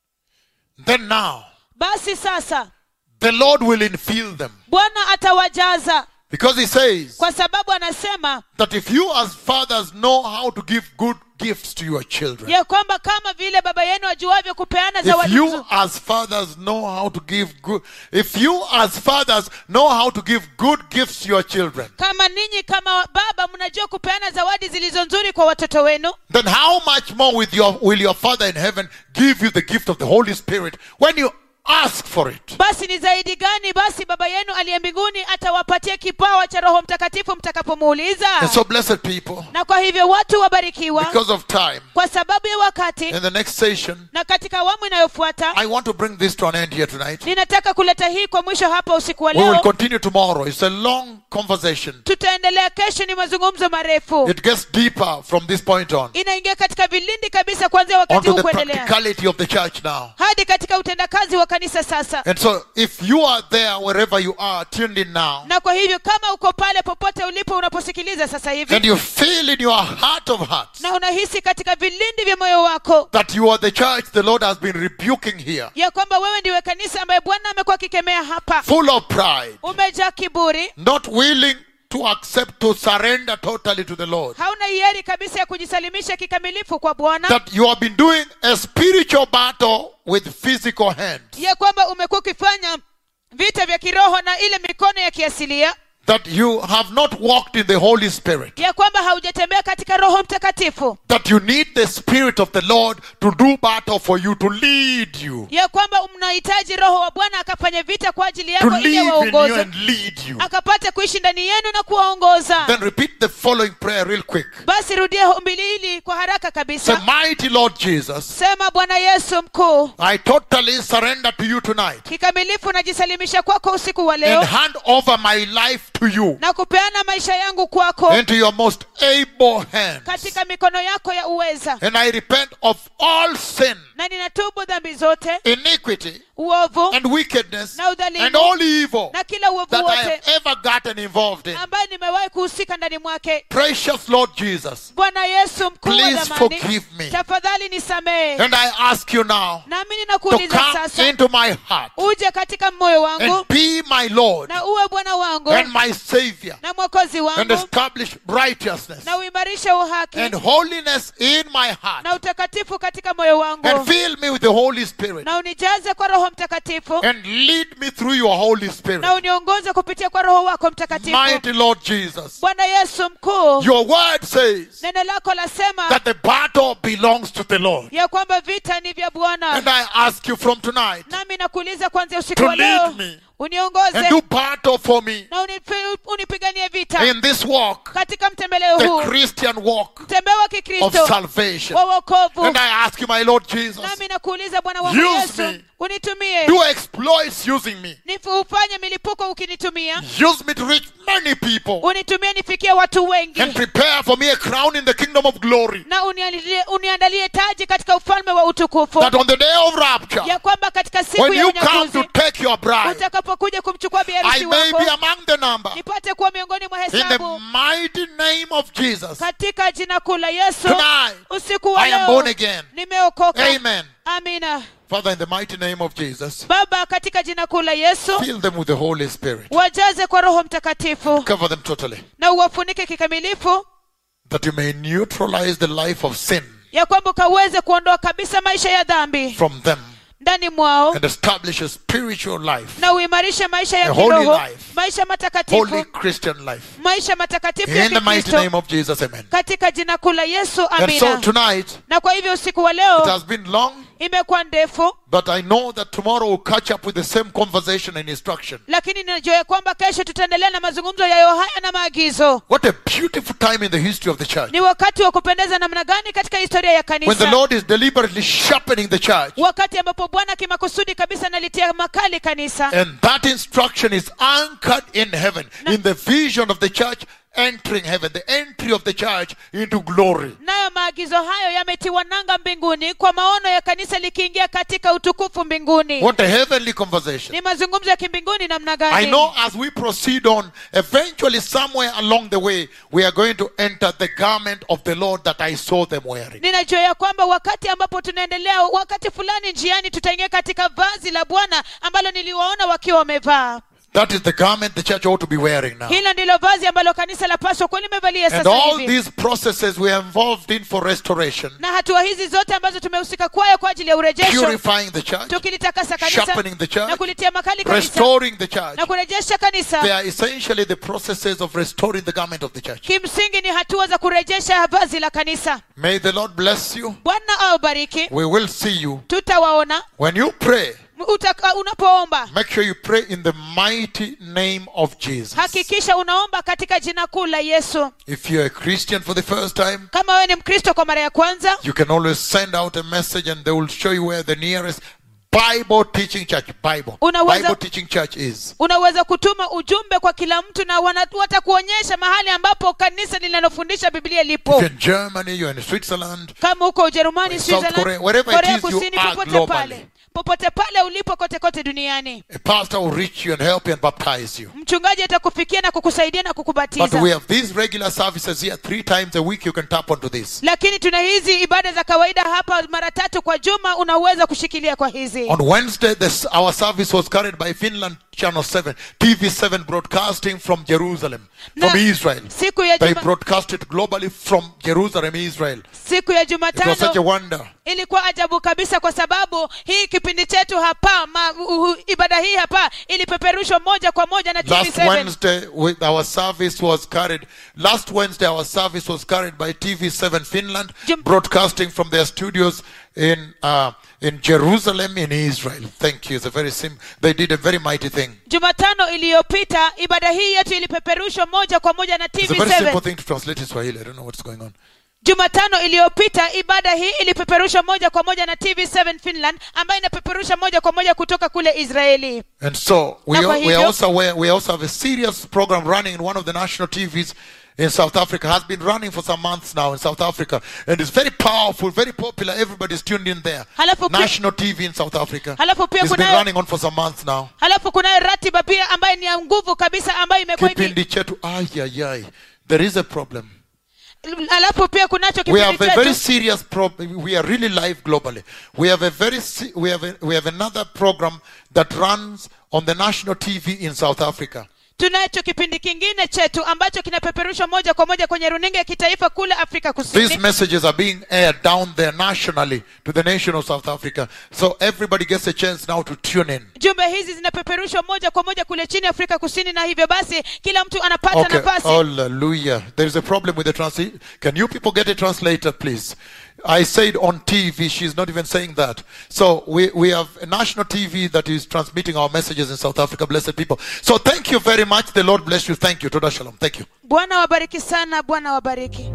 Speaker 1: then now
Speaker 2: basi sasa
Speaker 1: the Lord will infill them.
Speaker 2: Bwana atawajaza,
Speaker 1: Because he says
Speaker 2: kwa sababu anasema
Speaker 1: that if you as fathers know how to give good gifts to your children,
Speaker 2: ya kwamba kama vile baba yenu ajuavyo kupeana
Speaker 1: if
Speaker 2: zawadi
Speaker 1: you
Speaker 2: nzuri,
Speaker 1: as fathers know how to give good, if you as fathers know how to give good gifts to your children,
Speaker 2: kama ninyi kama baba mnajua kupeana zawadi zilizo nzuri kwa watoto wenu,
Speaker 1: then how much more will your Father in heaven give you the gift of the Holy Spirit when you ask for it?
Speaker 2: basi ni zaidi gani basi baba yenu aliye mbinguni atawapatia kipawa cha Roho Mtakatifu mtakapomuuliza.
Speaker 1: And so, blessed people,
Speaker 2: Na kwa hivyo watu wabarikiwa,
Speaker 1: because of time,
Speaker 2: kwa sababu ya wakati,
Speaker 1: in the next session,
Speaker 2: na katika awamu inayofuata
Speaker 1: I want to bring this to an end here tonight.
Speaker 2: ninataka kuleta hii kwa mwisho hapa usiku wa
Speaker 1: We will
Speaker 2: leo.
Speaker 1: continue tomorrow. It's a long conversation.
Speaker 2: Tutaendelea kesho, ni mazungumzo marefu.
Speaker 1: It gets deeper from this point on,
Speaker 2: Inaingia katika vilindi kabisa kuanzia wakati
Speaker 1: onto
Speaker 2: huu
Speaker 1: the
Speaker 2: kuendelea
Speaker 1: practicality of the church now.
Speaker 2: hadi katika utendakazi wa kanisa sasa.
Speaker 1: And so, if you are there, wherever you are, tuned in now,
Speaker 2: Na kwa hivyo kama uko pale popote ulipo unaposikiliza sasa
Speaker 1: and
Speaker 2: hivi,
Speaker 1: you feel in your heart of hearts
Speaker 2: na unahisi katika vilindi vya moyo wako
Speaker 1: that you are the church the Lord has been rebuking here,
Speaker 2: ya kwamba wewe ndiwe kanisa ambaye Bwana amekuwa akikemea hapa,
Speaker 1: full of pride,
Speaker 2: umejaa kiburi,
Speaker 1: not willing to accept, to surrender totally to the Lord,
Speaker 2: hauna hiari kabisa ya kujisalimisha kikamilifu kwa Bwana,
Speaker 1: that you have been doing a spiritual battle with physical hands,
Speaker 2: ya kwamba umekuwa ukifanya vita vya kiroho na ile mikono ya kiasilia,
Speaker 1: that you have not walked in the Holy Spirit,
Speaker 2: ya kwamba haujatembea katika Roho Mtakatifu,
Speaker 1: that you need the Spirit of the Lord to do battle for you, to lead you,
Speaker 2: ya kwamba mnahitaji Roho wa Bwana akafanya vita kwa ajili
Speaker 1: to
Speaker 2: yako ili
Speaker 1: live in you
Speaker 2: waongoze,
Speaker 1: and lead you.
Speaker 2: akapate kuishi ndani yenu na kuwaongoza.
Speaker 1: Then repeat the following prayer real quick.
Speaker 2: Basi rudia ombi hili kwa haraka
Speaker 1: Say,
Speaker 2: kabisa.
Speaker 1: mighty Lord Jesus,
Speaker 2: Sema, Bwana Yesu mkuu,
Speaker 1: I totally surrender to you tonight
Speaker 2: kikamilifu najisalimisha kwako usiku wa leo,
Speaker 1: and hand over my life to you
Speaker 2: na kupeana maisha yangu kwako
Speaker 1: into your most able hands.
Speaker 2: katika mikono yako ya uweza,
Speaker 1: And I repent of all sin,
Speaker 2: na ninatubu dhambi zote,
Speaker 1: iniquity,
Speaker 2: uovu
Speaker 1: and wickedness,
Speaker 2: na udhalimu,
Speaker 1: and all evil
Speaker 2: na kila uovu
Speaker 1: that I
Speaker 2: wote
Speaker 1: have ever gotten involved in.
Speaker 2: ambaye nimewahi kuhusika ndani mwake.
Speaker 1: Precious Lord Jesus,
Speaker 2: Bwana Yesu mkuu wa
Speaker 1: please
Speaker 2: dhamani,
Speaker 1: forgive me.
Speaker 2: tafadhali nisamehe.
Speaker 1: And I ask you now
Speaker 2: Nami
Speaker 1: to
Speaker 2: ninakuuliza
Speaker 1: come
Speaker 2: sasa,
Speaker 1: into my heart
Speaker 2: uje katika moyo wangu
Speaker 1: and be my Lord
Speaker 2: na uwe Bwana wangu
Speaker 1: and my Savior,
Speaker 2: na mwokozi
Speaker 1: and
Speaker 2: wangu,
Speaker 1: establish righteousness
Speaker 2: na uimarishe uhaki
Speaker 1: and holiness in my heart,
Speaker 2: na utakatifu katika moyo wangu,
Speaker 1: and fill me with the Holy Spirit,
Speaker 2: na unijaze kwa Roho Mtakatifu,
Speaker 1: and lead me through your Holy Spirit.
Speaker 2: na uniongoze kupitia kwa Roho wako Mtakatifu.
Speaker 1: Mighty Lord Jesus,
Speaker 2: Bwana Yesu mkuu,
Speaker 1: your word says
Speaker 2: neno lako lasema
Speaker 1: that the battle belongs to the Lord.
Speaker 2: ya kwamba vita ni vya Bwana.
Speaker 1: And I ask you from tonight
Speaker 2: Nami nakuuliza kuanzia usiku
Speaker 1: to
Speaker 2: wa leo,
Speaker 1: lead me
Speaker 2: uniongoze
Speaker 1: and do battle for me
Speaker 2: na unipiganie vita
Speaker 1: in this walk,
Speaker 2: katika mtembeleo
Speaker 1: the
Speaker 2: huu,
Speaker 1: Christian walk
Speaker 2: mtembeo wa
Speaker 1: of
Speaker 2: Kikristo
Speaker 1: salvation.
Speaker 2: wa wokovu.
Speaker 1: And I ask you, my Lord Jesus,
Speaker 2: Nami nakuuliza Bwana wangu
Speaker 1: use
Speaker 2: Yesu,
Speaker 1: me.
Speaker 2: unitumie,
Speaker 1: do exploits using me.
Speaker 2: ufanye milipuko ukinitumia,
Speaker 1: Use me to reach many people
Speaker 2: unitumie nifikie watu wengi,
Speaker 1: and prepare for me a crown in the kingdom of glory,
Speaker 2: na uniandalie taji katika ufalme wa utukufu,
Speaker 1: that on the day of rapture,
Speaker 2: ya kwamba katika siku
Speaker 1: when
Speaker 2: ya
Speaker 1: you come to
Speaker 2: unyakuzi
Speaker 1: take your bride,
Speaker 2: utakapokuja kumchukua
Speaker 1: I
Speaker 2: biharusi
Speaker 1: may be
Speaker 2: wako,
Speaker 1: among the number.
Speaker 2: nipate kuwa miongoni mwa
Speaker 1: In the
Speaker 2: hesabu,
Speaker 1: mighty name of Jesus,
Speaker 2: katika jina kuu la Yesu.
Speaker 1: tonight
Speaker 2: Usiku wa
Speaker 1: I am born
Speaker 2: leo
Speaker 1: again.
Speaker 2: nimeokoka.
Speaker 1: Amen.
Speaker 2: Amina.
Speaker 1: Father, in the mighty name of Jesus,
Speaker 2: Baba, katika jina kuu la Yesu,
Speaker 1: fill them with the Holy Spirit.
Speaker 2: wajaze kwa Roho Mtakatifu
Speaker 1: Cover them totally.
Speaker 2: na uwafunike kikamilifu,
Speaker 1: that you may neutralize the life of sin
Speaker 2: ya kwamba ukaweze kuondoa kabisa maisha ya dhambi
Speaker 1: from them
Speaker 2: ndani mwao
Speaker 1: and establish a spiritual life,
Speaker 2: na uimarishe maisha ya
Speaker 1: A holy
Speaker 2: kiroho,
Speaker 1: life.
Speaker 2: maisha
Speaker 1: holy
Speaker 2: matakatifu,
Speaker 1: Christian life.
Speaker 2: maisha matakatifu ya
Speaker 1: In the mighty
Speaker 2: Kikristo,
Speaker 1: name of Jesus, amen.
Speaker 2: katika jina kuu la Yesu,
Speaker 1: And so
Speaker 2: amina.
Speaker 1: tonight,
Speaker 2: Na kwa hivyo usiku wa
Speaker 1: it
Speaker 2: leo
Speaker 1: has been long,
Speaker 2: imekuwa ndefu,
Speaker 1: but I know that tomorrow we'll catch up with the same conversation and instruction.
Speaker 2: lakini ninajua ya kwamba kesho tutaendelea na mazungumzo yayo haya na maagizo.
Speaker 1: What a beautiful time in the history of the church.
Speaker 2: Ni wakati wa kupendeza namna gani katika historia ya
Speaker 1: When the
Speaker 2: kanisa,
Speaker 1: Lord is deliberately sharpening the church.
Speaker 2: wakati ambapo Bwana kimakusudi kabisa analitia makali kanisa,
Speaker 1: And that instruction is anchored in heaven, in the vision of the church entering heaven, the entry of the church into glory.
Speaker 2: nayo maagizo hayo yametiwa nanga mbinguni kwa maono ya kanisa likiingia katika utukufu mbinguni.
Speaker 1: What a heavenly conversation.
Speaker 2: Ni mazungumzo ya kimbinguni namna
Speaker 1: I
Speaker 2: gani?
Speaker 1: know as we proceed on, eventually somewhere along the way, we are going to enter the garment of the Lord that I saw them wearing.
Speaker 2: Ninajua ya kwamba wakati ambapo tunaendelea, wakati fulani njiani tutaingia katika vazi la Bwana ambalo niliwaona wakiwa wamevaa.
Speaker 1: That is the garment the church ought to be wearing now.
Speaker 2: Hilo ndilo vazi ambalo kanisa lapaswa kuwa limevalia
Speaker 1: And
Speaker 2: sasa
Speaker 1: all
Speaker 2: hivi.
Speaker 1: these processes we are involved in for restoration,
Speaker 2: Na hatua hizi zote ambazo tumehusika kwayo kwa ajili ya urejesho,
Speaker 1: purifying the church,
Speaker 2: tukilitakasa kanisa
Speaker 1: sharpening the church,
Speaker 2: na kulitia makali kanisa
Speaker 1: restoring the church.
Speaker 2: na kurejesha kanisa,
Speaker 1: They are essentially the processes of restoring the garment of the church.
Speaker 2: kimsingi ni hatua za kurejesha vazi la kanisa.
Speaker 1: May the Lord bless you.
Speaker 2: Bwana awabariki.
Speaker 1: We will see you.
Speaker 2: Tutawaona
Speaker 1: When you pray,
Speaker 2: unapoomba,
Speaker 1: make sure you pray in the mighty name of Jesus.
Speaker 2: hakikisha unaomba katika jina kuu la Yesu.
Speaker 1: If you're a Christian for the first time,
Speaker 2: Kama wewe ni Mkristo kwa mara ya kwanza,
Speaker 1: you can always send out a message and they will show you where the nearest Bible teaching church, Bible teaching church is.
Speaker 2: unaweza kutuma ujumbe kwa kila mtu na watakuonyesha mahali ambapo kanisa linalofundisha Biblia
Speaker 1: If
Speaker 2: lipo.
Speaker 1: you're in Germany, you're in Switzerland,
Speaker 2: Kama huko Ujerumani,
Speaker 1: South
Speaker 2: Switzerland,
Speaker 1: Korea, wherever it
Speaker 2: Korea
Speaker 1: is you
Speaker 2: Kusini,
Speaker 1: are
Speaker 2: popote
Speaker 1: globally.
Speaker 2: pale, popote pale ulipo kote kote duniani,
Speaker 1: a pastor will reach you and help you and baptize you.
Speaker 2: mchungaji atakufikia na kukusaidia na
Speaker 1: But
Speaker 2: kukubatiza.
Speaker 1: we have these regular services here 3 times a week. You can tap onto this.
Speaker 2: Lakini tuna hizi ibada za kawaida hapa mara 3 kwa juma, unaweza kushikilia kwa hizi.
Speaker 1: On Wednesday, our service was carried by Finland Channel 7, TV7 broadcasting from Jerusalem, from
Speaker 2: Na
Speaker 1: Israel.
Speaker 2: siku ya
Speaker 1: They
Speaker 2: juma,
Speaker 1: broadcast it globally from Jerusalem, Israel.
Speaker 2: siku ya
Speaker 1: It was such a
Speaker 2: Jumatano
Speaker 1: wonder.
Speaker 2: ilikuwa ajabu kabisa, kwa sababu hii kipindi chetu hapa ibada hii hapa ilipeperushwa moja kwa moja na
Speaker 1: Last
Speaker 2: TV7.
Speaker 1: Wednesday, our service was carried by TV7 Finland, broadcasting from their studios in Jerusalem, in Israel. Thank you. It's a very they did a very mighty thing.
Speaker 2: Jumatano iliyopita ibada hii yetu ilipeperushwa moja kwa moja na
Speaker 1: It's a very simple
Speaker 2: TV7.
Speaker 1: thing to translate in Swahili. I don't know what's going on.
Speaker 2: Jumatano iliyopita ibada hii ilipeperushwa moja kwa moja na TV7 Finland, ambayo inapeperusha moja kwa moja kutoka kule Israeli.
Speaker 1: And so we
Speaker 2: hivyo,
Speaker 1: also have a serious program running in one of the national TVs in South Africa. Has been running for some months now in South Africa, and it's very powerful, very popular. Everybody's tuned in there.
Speaker 2: Halafu pia-
Speaker 1: National TV in South Africa.
Speaker 2: Halafu pia
Speaker 1: It's been
Speaker 2: kunayo-
Speaker 1: running on for some months now.
Speaker 2: Halafu kunayo ratiba pia ambayo ni ya nguvu kabisa, ambayo imekuwa
Speaker 1: Kipindi chetu, ay. There is a problem.
Speaker 2: halafu pia kunacho
Speaker 1: We
Speaker 2: kipindi
Speaker 1: have a very
Speaker 2: chetu.
Speaker 1: serious problem. We are really live globally. We have another program that runs on the national TV in South Africa.
Speaker 2: Tunacho kipindi kingine chetu ambacho kinapeperushwa moja kwa moja kwenye runinga ya kitaifa kule Afrika
Speaker 1: These
Speaker 2: Kusini.
Speaker 1: messages are being aired down there nationally to the nation of South Africa. So everybody gets a chance now to tune in.
Speaker 2: Jumbe hizi zinapeperushwa moja kwa moja kule chini Afrika Kusini, na hivyo basi kila mtu anapata
Speaker 1: Okay,
Speaker 2: nafasi.
Speaker 1: hallelujah. There is a problem with the translation. Can you people get a translator, please? I said on TV, she's not even saying that. So we have a national TV that is transmitting our messages in South Africa, blessed people. So thank you very much. The Lord bless you. Thank you. Toda shalom. Thank you.
Speaker 2: Bwana wabariki sana, Bwana wabariki.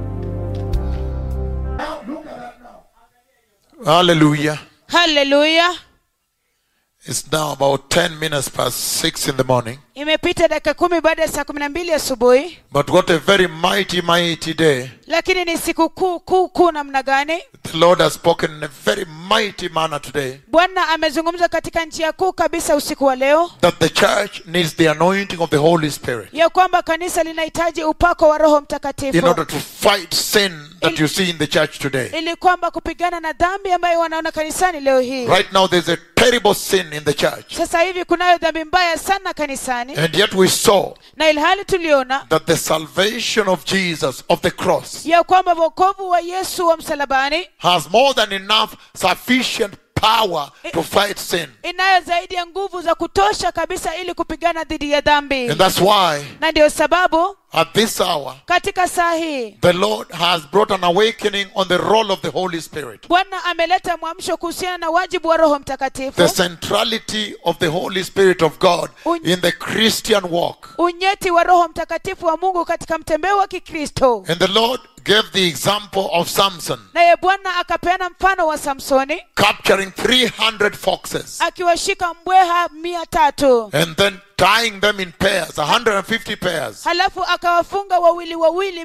Speaker 1: Hallelujah.
Speaker 2: Haleluya.
Speaker 1: It's now about 10 minutes past 6 in the morning.
Speaker 2: Imepita dakika 10 baada ya saa 12 asubuhi,
Speaker 1: But what a very mighty day.
Speaker 2: lakini ni siku kuu namna gani?
Speaker 1: The Lord has spoken in a very mighty manner today.
Speaker 2: Bwana amezungumza katika njia kuu kabisa usiku wa leo,
Speaker 1: That the church needs the anointing of the Holy Spirit
Speaker 2: ya kwamba kanisa linahitaji upako wa Roho
Speaker 1: in
Speaker 2: Mtakatifu
Speaker 1: order to fight sin that you see in the church today.
Speaker 2: ili kwamba kupigana na dhambi ambayo wanaona kanisani leo hii.
Speaker 1: Right now there's a terrible sin in the church.
Speaker 2: Sasa hivi kunayo dhambi mbaya sana kanisani. msalabani,
Speaker 1: And yet we saw
Speaker 2: na ilhali tuliona
Speaker 1: that the salvation of Jesus, of the cross,
Speaker 2: ya kwamba wokovu wa Yesu wa msalabani
Speaker 1: has more than enough sufficient power to fight sin.
Speaker 2: inayo zaidi ya nguvu za kutosha kabisa ili kupigana dhidi ya dhambi.
Speaker 1: And that's why
Speaker 2: Na ndio sababu
Speaker 1: at this hour,
Speaker 2: katika saa hii
Speaker 1: the Lord has brought an awakening on the role of the Holy Spirit.
Speaker 2: Bwana ameleta mwamsho kuhusiana na wajibu wa Roho Mtakatifu,
Speaker 1: The centrality of the Holy Spirit of God in the Christian walk.
Speaker 2: unyeti wa Roho Mtakatifu wa Mungu katika mtembeo wa Kikristo.
Speaker 1: And the Lord gave the example of Samson,
Speaker 2: Naye Bwana akapeana mfano wa Samsoni
Speaker 1: capturing 300 foxes
Speaker 2: akiwashika mbweha 300,
Speaker 1: and then tying them in pairs, 150 pairs.
Speaker 2: halafu akawafunga wawili wawili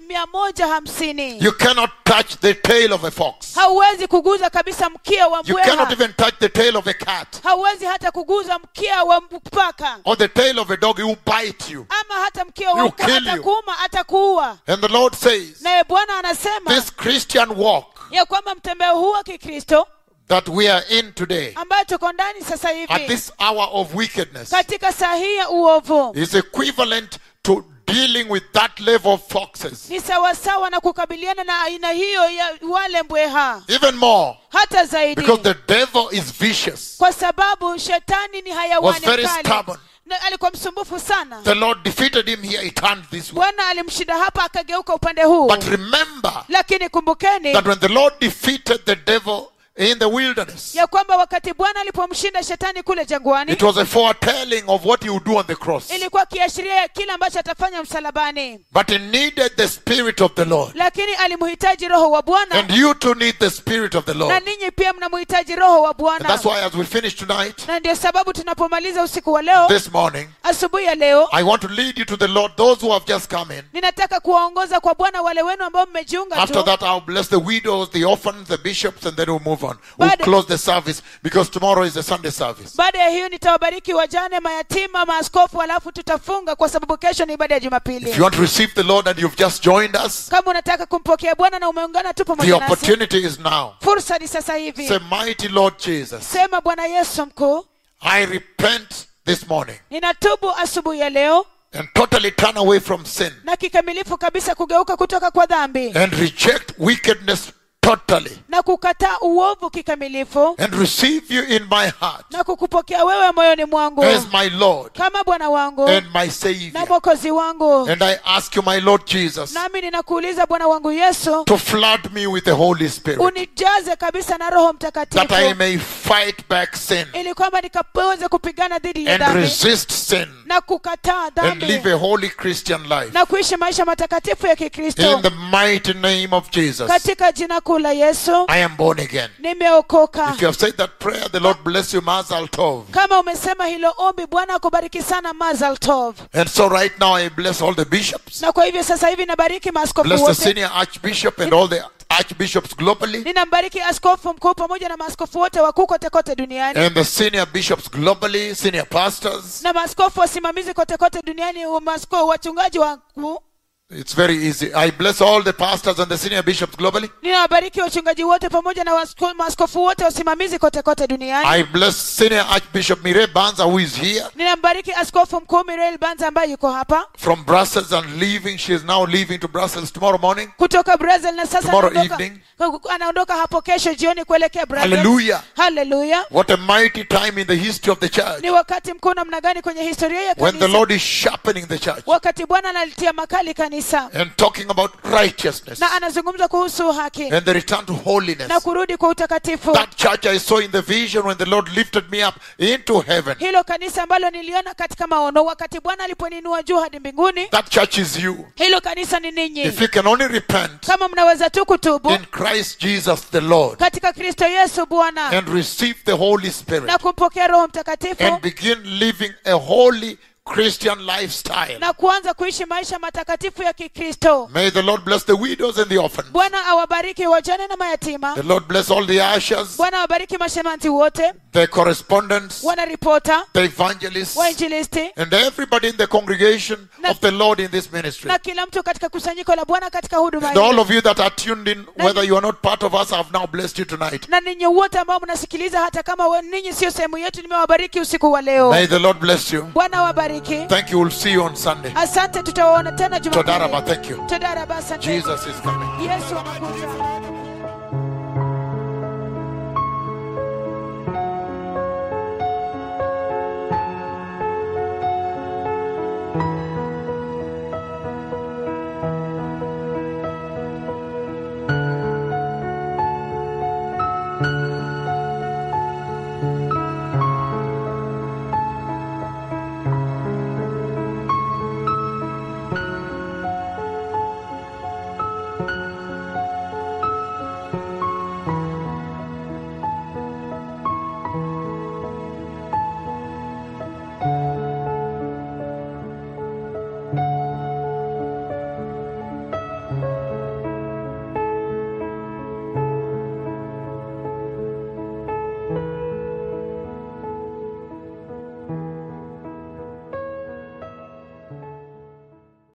Speaker 2: 150.
Speaker 1: You cannot touch the tail of a fox.
Speaker 2: Hauwezi kuguza kabisa mkia wa
Speaker 1: You cannot
Speaker 2: mbweha,
Speaker 1: even touch the tail of a cat
Speaker 2: hauwezi hata kuguza mkia wa paka,
Speaker 1: or the tail of a dog. He will bite you.
Speaker 2: ama hata mkia wa
Speaker 1: He'll
Speaker 2: paka
Speaker 1: kill you.
Speaker 2: atakuuma, atakuua.
Speaker 1: And the Lord says,
Speaker 2: Naye Bwana anasema
Speaker 1: this Christian walk
Speaker 2: ya kwamba mtembeo huu wa Kikristo
Speaker 1: that we are in today,
Speaker 2: ambayo tuko ndani sasa
Speaker 1: at
Speaker 2: hivi
Speaker 1: this hour of wickedness,
Speaker 2: katika saa hii ya uovu
Speaker 1: is equivalent to dealing with that level of foxes.
Speaker 2: ni sawasawa na kukabiliana na aina hiyo ya wale mbweha,
Speaker 1: Even more,
Speaker 2: hata zaidi,
Speaker 1: because the devil is vicious.
Speaker 2: kwa sababu shetani ni
Speaker 1: Was
Speaker 2: hayawani
Speaker 1: very
Speaker 2: mkali.
Speaker 1: stubborn.
Speaker 2: Na alikuwa msumbufu sana.
Speaker 1: The Lord defeated him here. He turned this way.
Speaker 2: Bwana alimshinda hapa akageuka upande huu.
Speaker 1: But remember
Speaker 2: Lakini kumbukeni
Speaker 1: that when the Lord defeated the devil in the wilderness,
Speaker 2: ya kwamba wakati Bwana alipomshinda shetani kule jangwani,
Speaker 1: it was a foretelling of what he would do on the cross.
Speaker 2: ilikuwa kiashiria kile ambacho atafanya msalabani.
Speaker 1: But he needed the Spirit of the Lord.
Speaker 2: Lakini alimhitaji Roho wa Bwana,
Speaker 1: And you too need the Spirit of the
Speaker 2: na
Speaker 1: Lord.
Speaker 2: ninyi pia mnamhitaji Roho wa
Speaker 1: And
Speaker 2: Bwana.
Speaker 1: that's why as we finish tonight,
Speaker 2: Na ndio sababu tunapomaliza usiku wa leo,
Speaker 1: this morning,
Speaker 2: asubuhi ya leo,
Speaker 1: I want to lead you to the Lord, those who have just come in.
Speaker 2: ninataka kuwaongoza kwa Bwana wale wenu ambao mmejiunga
Speaker 1: After
Speaker 2: tu.
Speaker 1: that, I'll bless the widows, the orphans, the bishops, and then we'll move on. We'll
Speaker 2: Baada-
Speaker 1: close the service because tomorrow is the Sunday service.
Speaker 2: Baada ya hiyo nitawabariki wajane, mayatima, maaskofu, alafu tutafunga kwa sababu kesho ni ibada ya Jumapili.
Speaker 1: If you want to receive the Lord and you've just joined us,
Speaker 2: Kama unataka kumpokea Bwana na umeungana tu
Speaker 1: the
Speaker 2: pamoja nasi,
Speaker 1: opportunity is now.
Speaker 2: fursa ni sasa hivi.
Speaker 1: Say, mighty Lord Jesus,
Speaker 2: Sema, Bwana Yesu mkuu,
Speaker 1: I repent this morning
Speaker 2: ninatubu asubuhi ya leo
Speaker 1: and totally turn away from sin
Speaker 2: na kikamilifu kabisa kugeuka kutoka kwa dhambi
Speaker 1: and reject wickedness totally
Speaker 2: na kukataa uovu kikamilifu
Speaker 1: and receive you in my heart
Speaker 2: na kukupokea wewe moyoni mwangu
Speaker 1: as my Lord
Speaker 2: kama Bwana wangu
Speaker 1: and my
Speaker 2: na
Speaker 1: Savior.
Speaker 2: Mwokozi wangu.
Speaker 1: And I ask you, my Lord Jesus,
Speaker 2: Nami ninakuuliza Bwana wangu Yesu,
Speaker 1: to flood me with the Holy Spirit
Speaker 2: unijaze kabisa na Roho
Speaker 1: that I
Speaker 2: Mtakatifu
Speaker 1: may fight back sin
Speaker 2: ili kwamba nikaweze kupigana dhidi ya
Speaker 1: and
Speaker 2: dhambi
Speaker 1: resist sin
Speaker 2: na kukataa
Speaker 1: and
Speaker 2: dhambi
Speaker 1: live a holy Christian life.
Speaker 2: na kuishi maisha matakatifu ya Kikristo.
Speaker 1: In the mighty name of Jesus,
Speaker 2: Katika jina kuu la Yesu
Speaker 1: I am born again.
Speaker 2: nimeokoka.
Speaker 1: If you have said that prayer, the Lord bless you, Mazal Tov.
Speaker 2: Kama umesema hilo ombi, Bwana akubariki sana, Mazal Tov.
Speaker 1: And so right now I bless all the bishops,
Speaker 2: Na kwa hivyo sasa hivi nabariki maaskofu
Speaker 1: bless the
Speaker 2: wote.
Speaker 1: senior archbishop and all the archbishops globally,
Speaker 2: Ninambariki askofu mkuu pamoja na maaskofu wote wakuu kote kote duniani
Speaker 1: and the senior bishops globally, senior pastors.
Speaker 2: na maaskofu wasimamizi kote kote duniani, maaskofu wachungaji wakuu.
Speaker 1: It's very easy. I bless all the pastors and the senior bishops globally.
Speaker 2: Ninawabariki wachungaji wote pamoja na maaskofu wote wasimamizi kote kote duniani.
Speaker 1: I bless senior archbishop Mire Banza, who is here
Speaker 2: Ninambariki askofu mkuu Miriel Banza ambaye yuko hapa
Speaker 1: from Brussels and leaving. She is now leaving to Brussels tomorrow morning.
Speaker 2: kutoka Brazil na sasa
Speaker 1: Tomorrow
Speaker 2: anaondoka-
Speaker 1: evening.
Speaker 2: anaondoka hapo kesho jioni kuelekea Brazil.
Speaker 1: Hallelujah.
Speaker 2: Hallelujah.
Speaker 1: What a mighty time in the history of the church
Speaker 2: Ni wakati mkuu namna gani kwenye historia ya
Speaker 1: when the
Speaker 2: kanisa,
Speaker 1: Lord is sharpening the church
Speaker 2: wakati Bwana analitia makali kanisa
Speaker 1: and talking about righteousness
Speaker 2: na anazungumza kuhusu haki
Speaker 1: and the return to
Speaker 2: na
Speaker 1: holiness.
Speaker 2: kurudi kwa utakatifu.
Speaker 1: That church I saw in the vision when the Lord lifted me up into heaven.
Speaker 2: Hilo kanisa ambalo niliona katika maono wakati Bwana aliponinua juu hadi mbinguni,
Speaker 1: That church is you.
Speaker 2: hilo kanisa ni ninyi.
Speaker 1: If you can only repent
Speaker 2: Kama mnaweza tu kutubu
Speaker 1: in Christ Jesus the Lord
Speaker 2: katika Kristo Yesu Bwana
Speaker 1: and receive the Holy Spirit
Speaker 2: na kumpokea Roho Mtakatifu
Speaker 1: and begin living a holy Christian lifestyle.
Speaker 2: na kuanza kuishi maisha matakatifu ya Kikristo.
Speaker 1: May the Lord bless the widows and the orphans.
Speaker 2: Bwana awabariki wajane na mayatima.
Speaker 1: The Lord bless all the ushers.
Speaker 2: Bwana awabariki mashemanti wote.
Speaker 1: the correspondents,
Speaker 2: wanaripota,
Speaker 1: the evangelists,
Speaker 2: wainjilisti,
Speaker 1: and everybody in the congregation
Speaker 2: Na-
Speaker 1: of the Lord in this ministry.
Speaker 2: na kila mtu katika kusanyiko la Bwana katika huduma
Speaker 1: And all
Speaker 2: hii.
Speaker 1: of you that are tuned in, whether you are not part of us, I have now blessed you tonight.
Speaker 2: Na ninyi wote ambao mnasikiliza hata kama ninyi sio sehemu yetu, nimewabariki usiku wa leo.
Speaker 1: May the Lord bless you.
Speaker 2: Bwana wabariki.
Speaker 1: Thank you. We'll see you on Sunday.
Speaker 2: Asante, tutawaona tena Jumapili.
Speaker 1: Todaraba, thank you.
Speaker 2: Todaraba, asante.
Speaker 1: Jesus is coming.
Speaker 2: Yesu anakuja.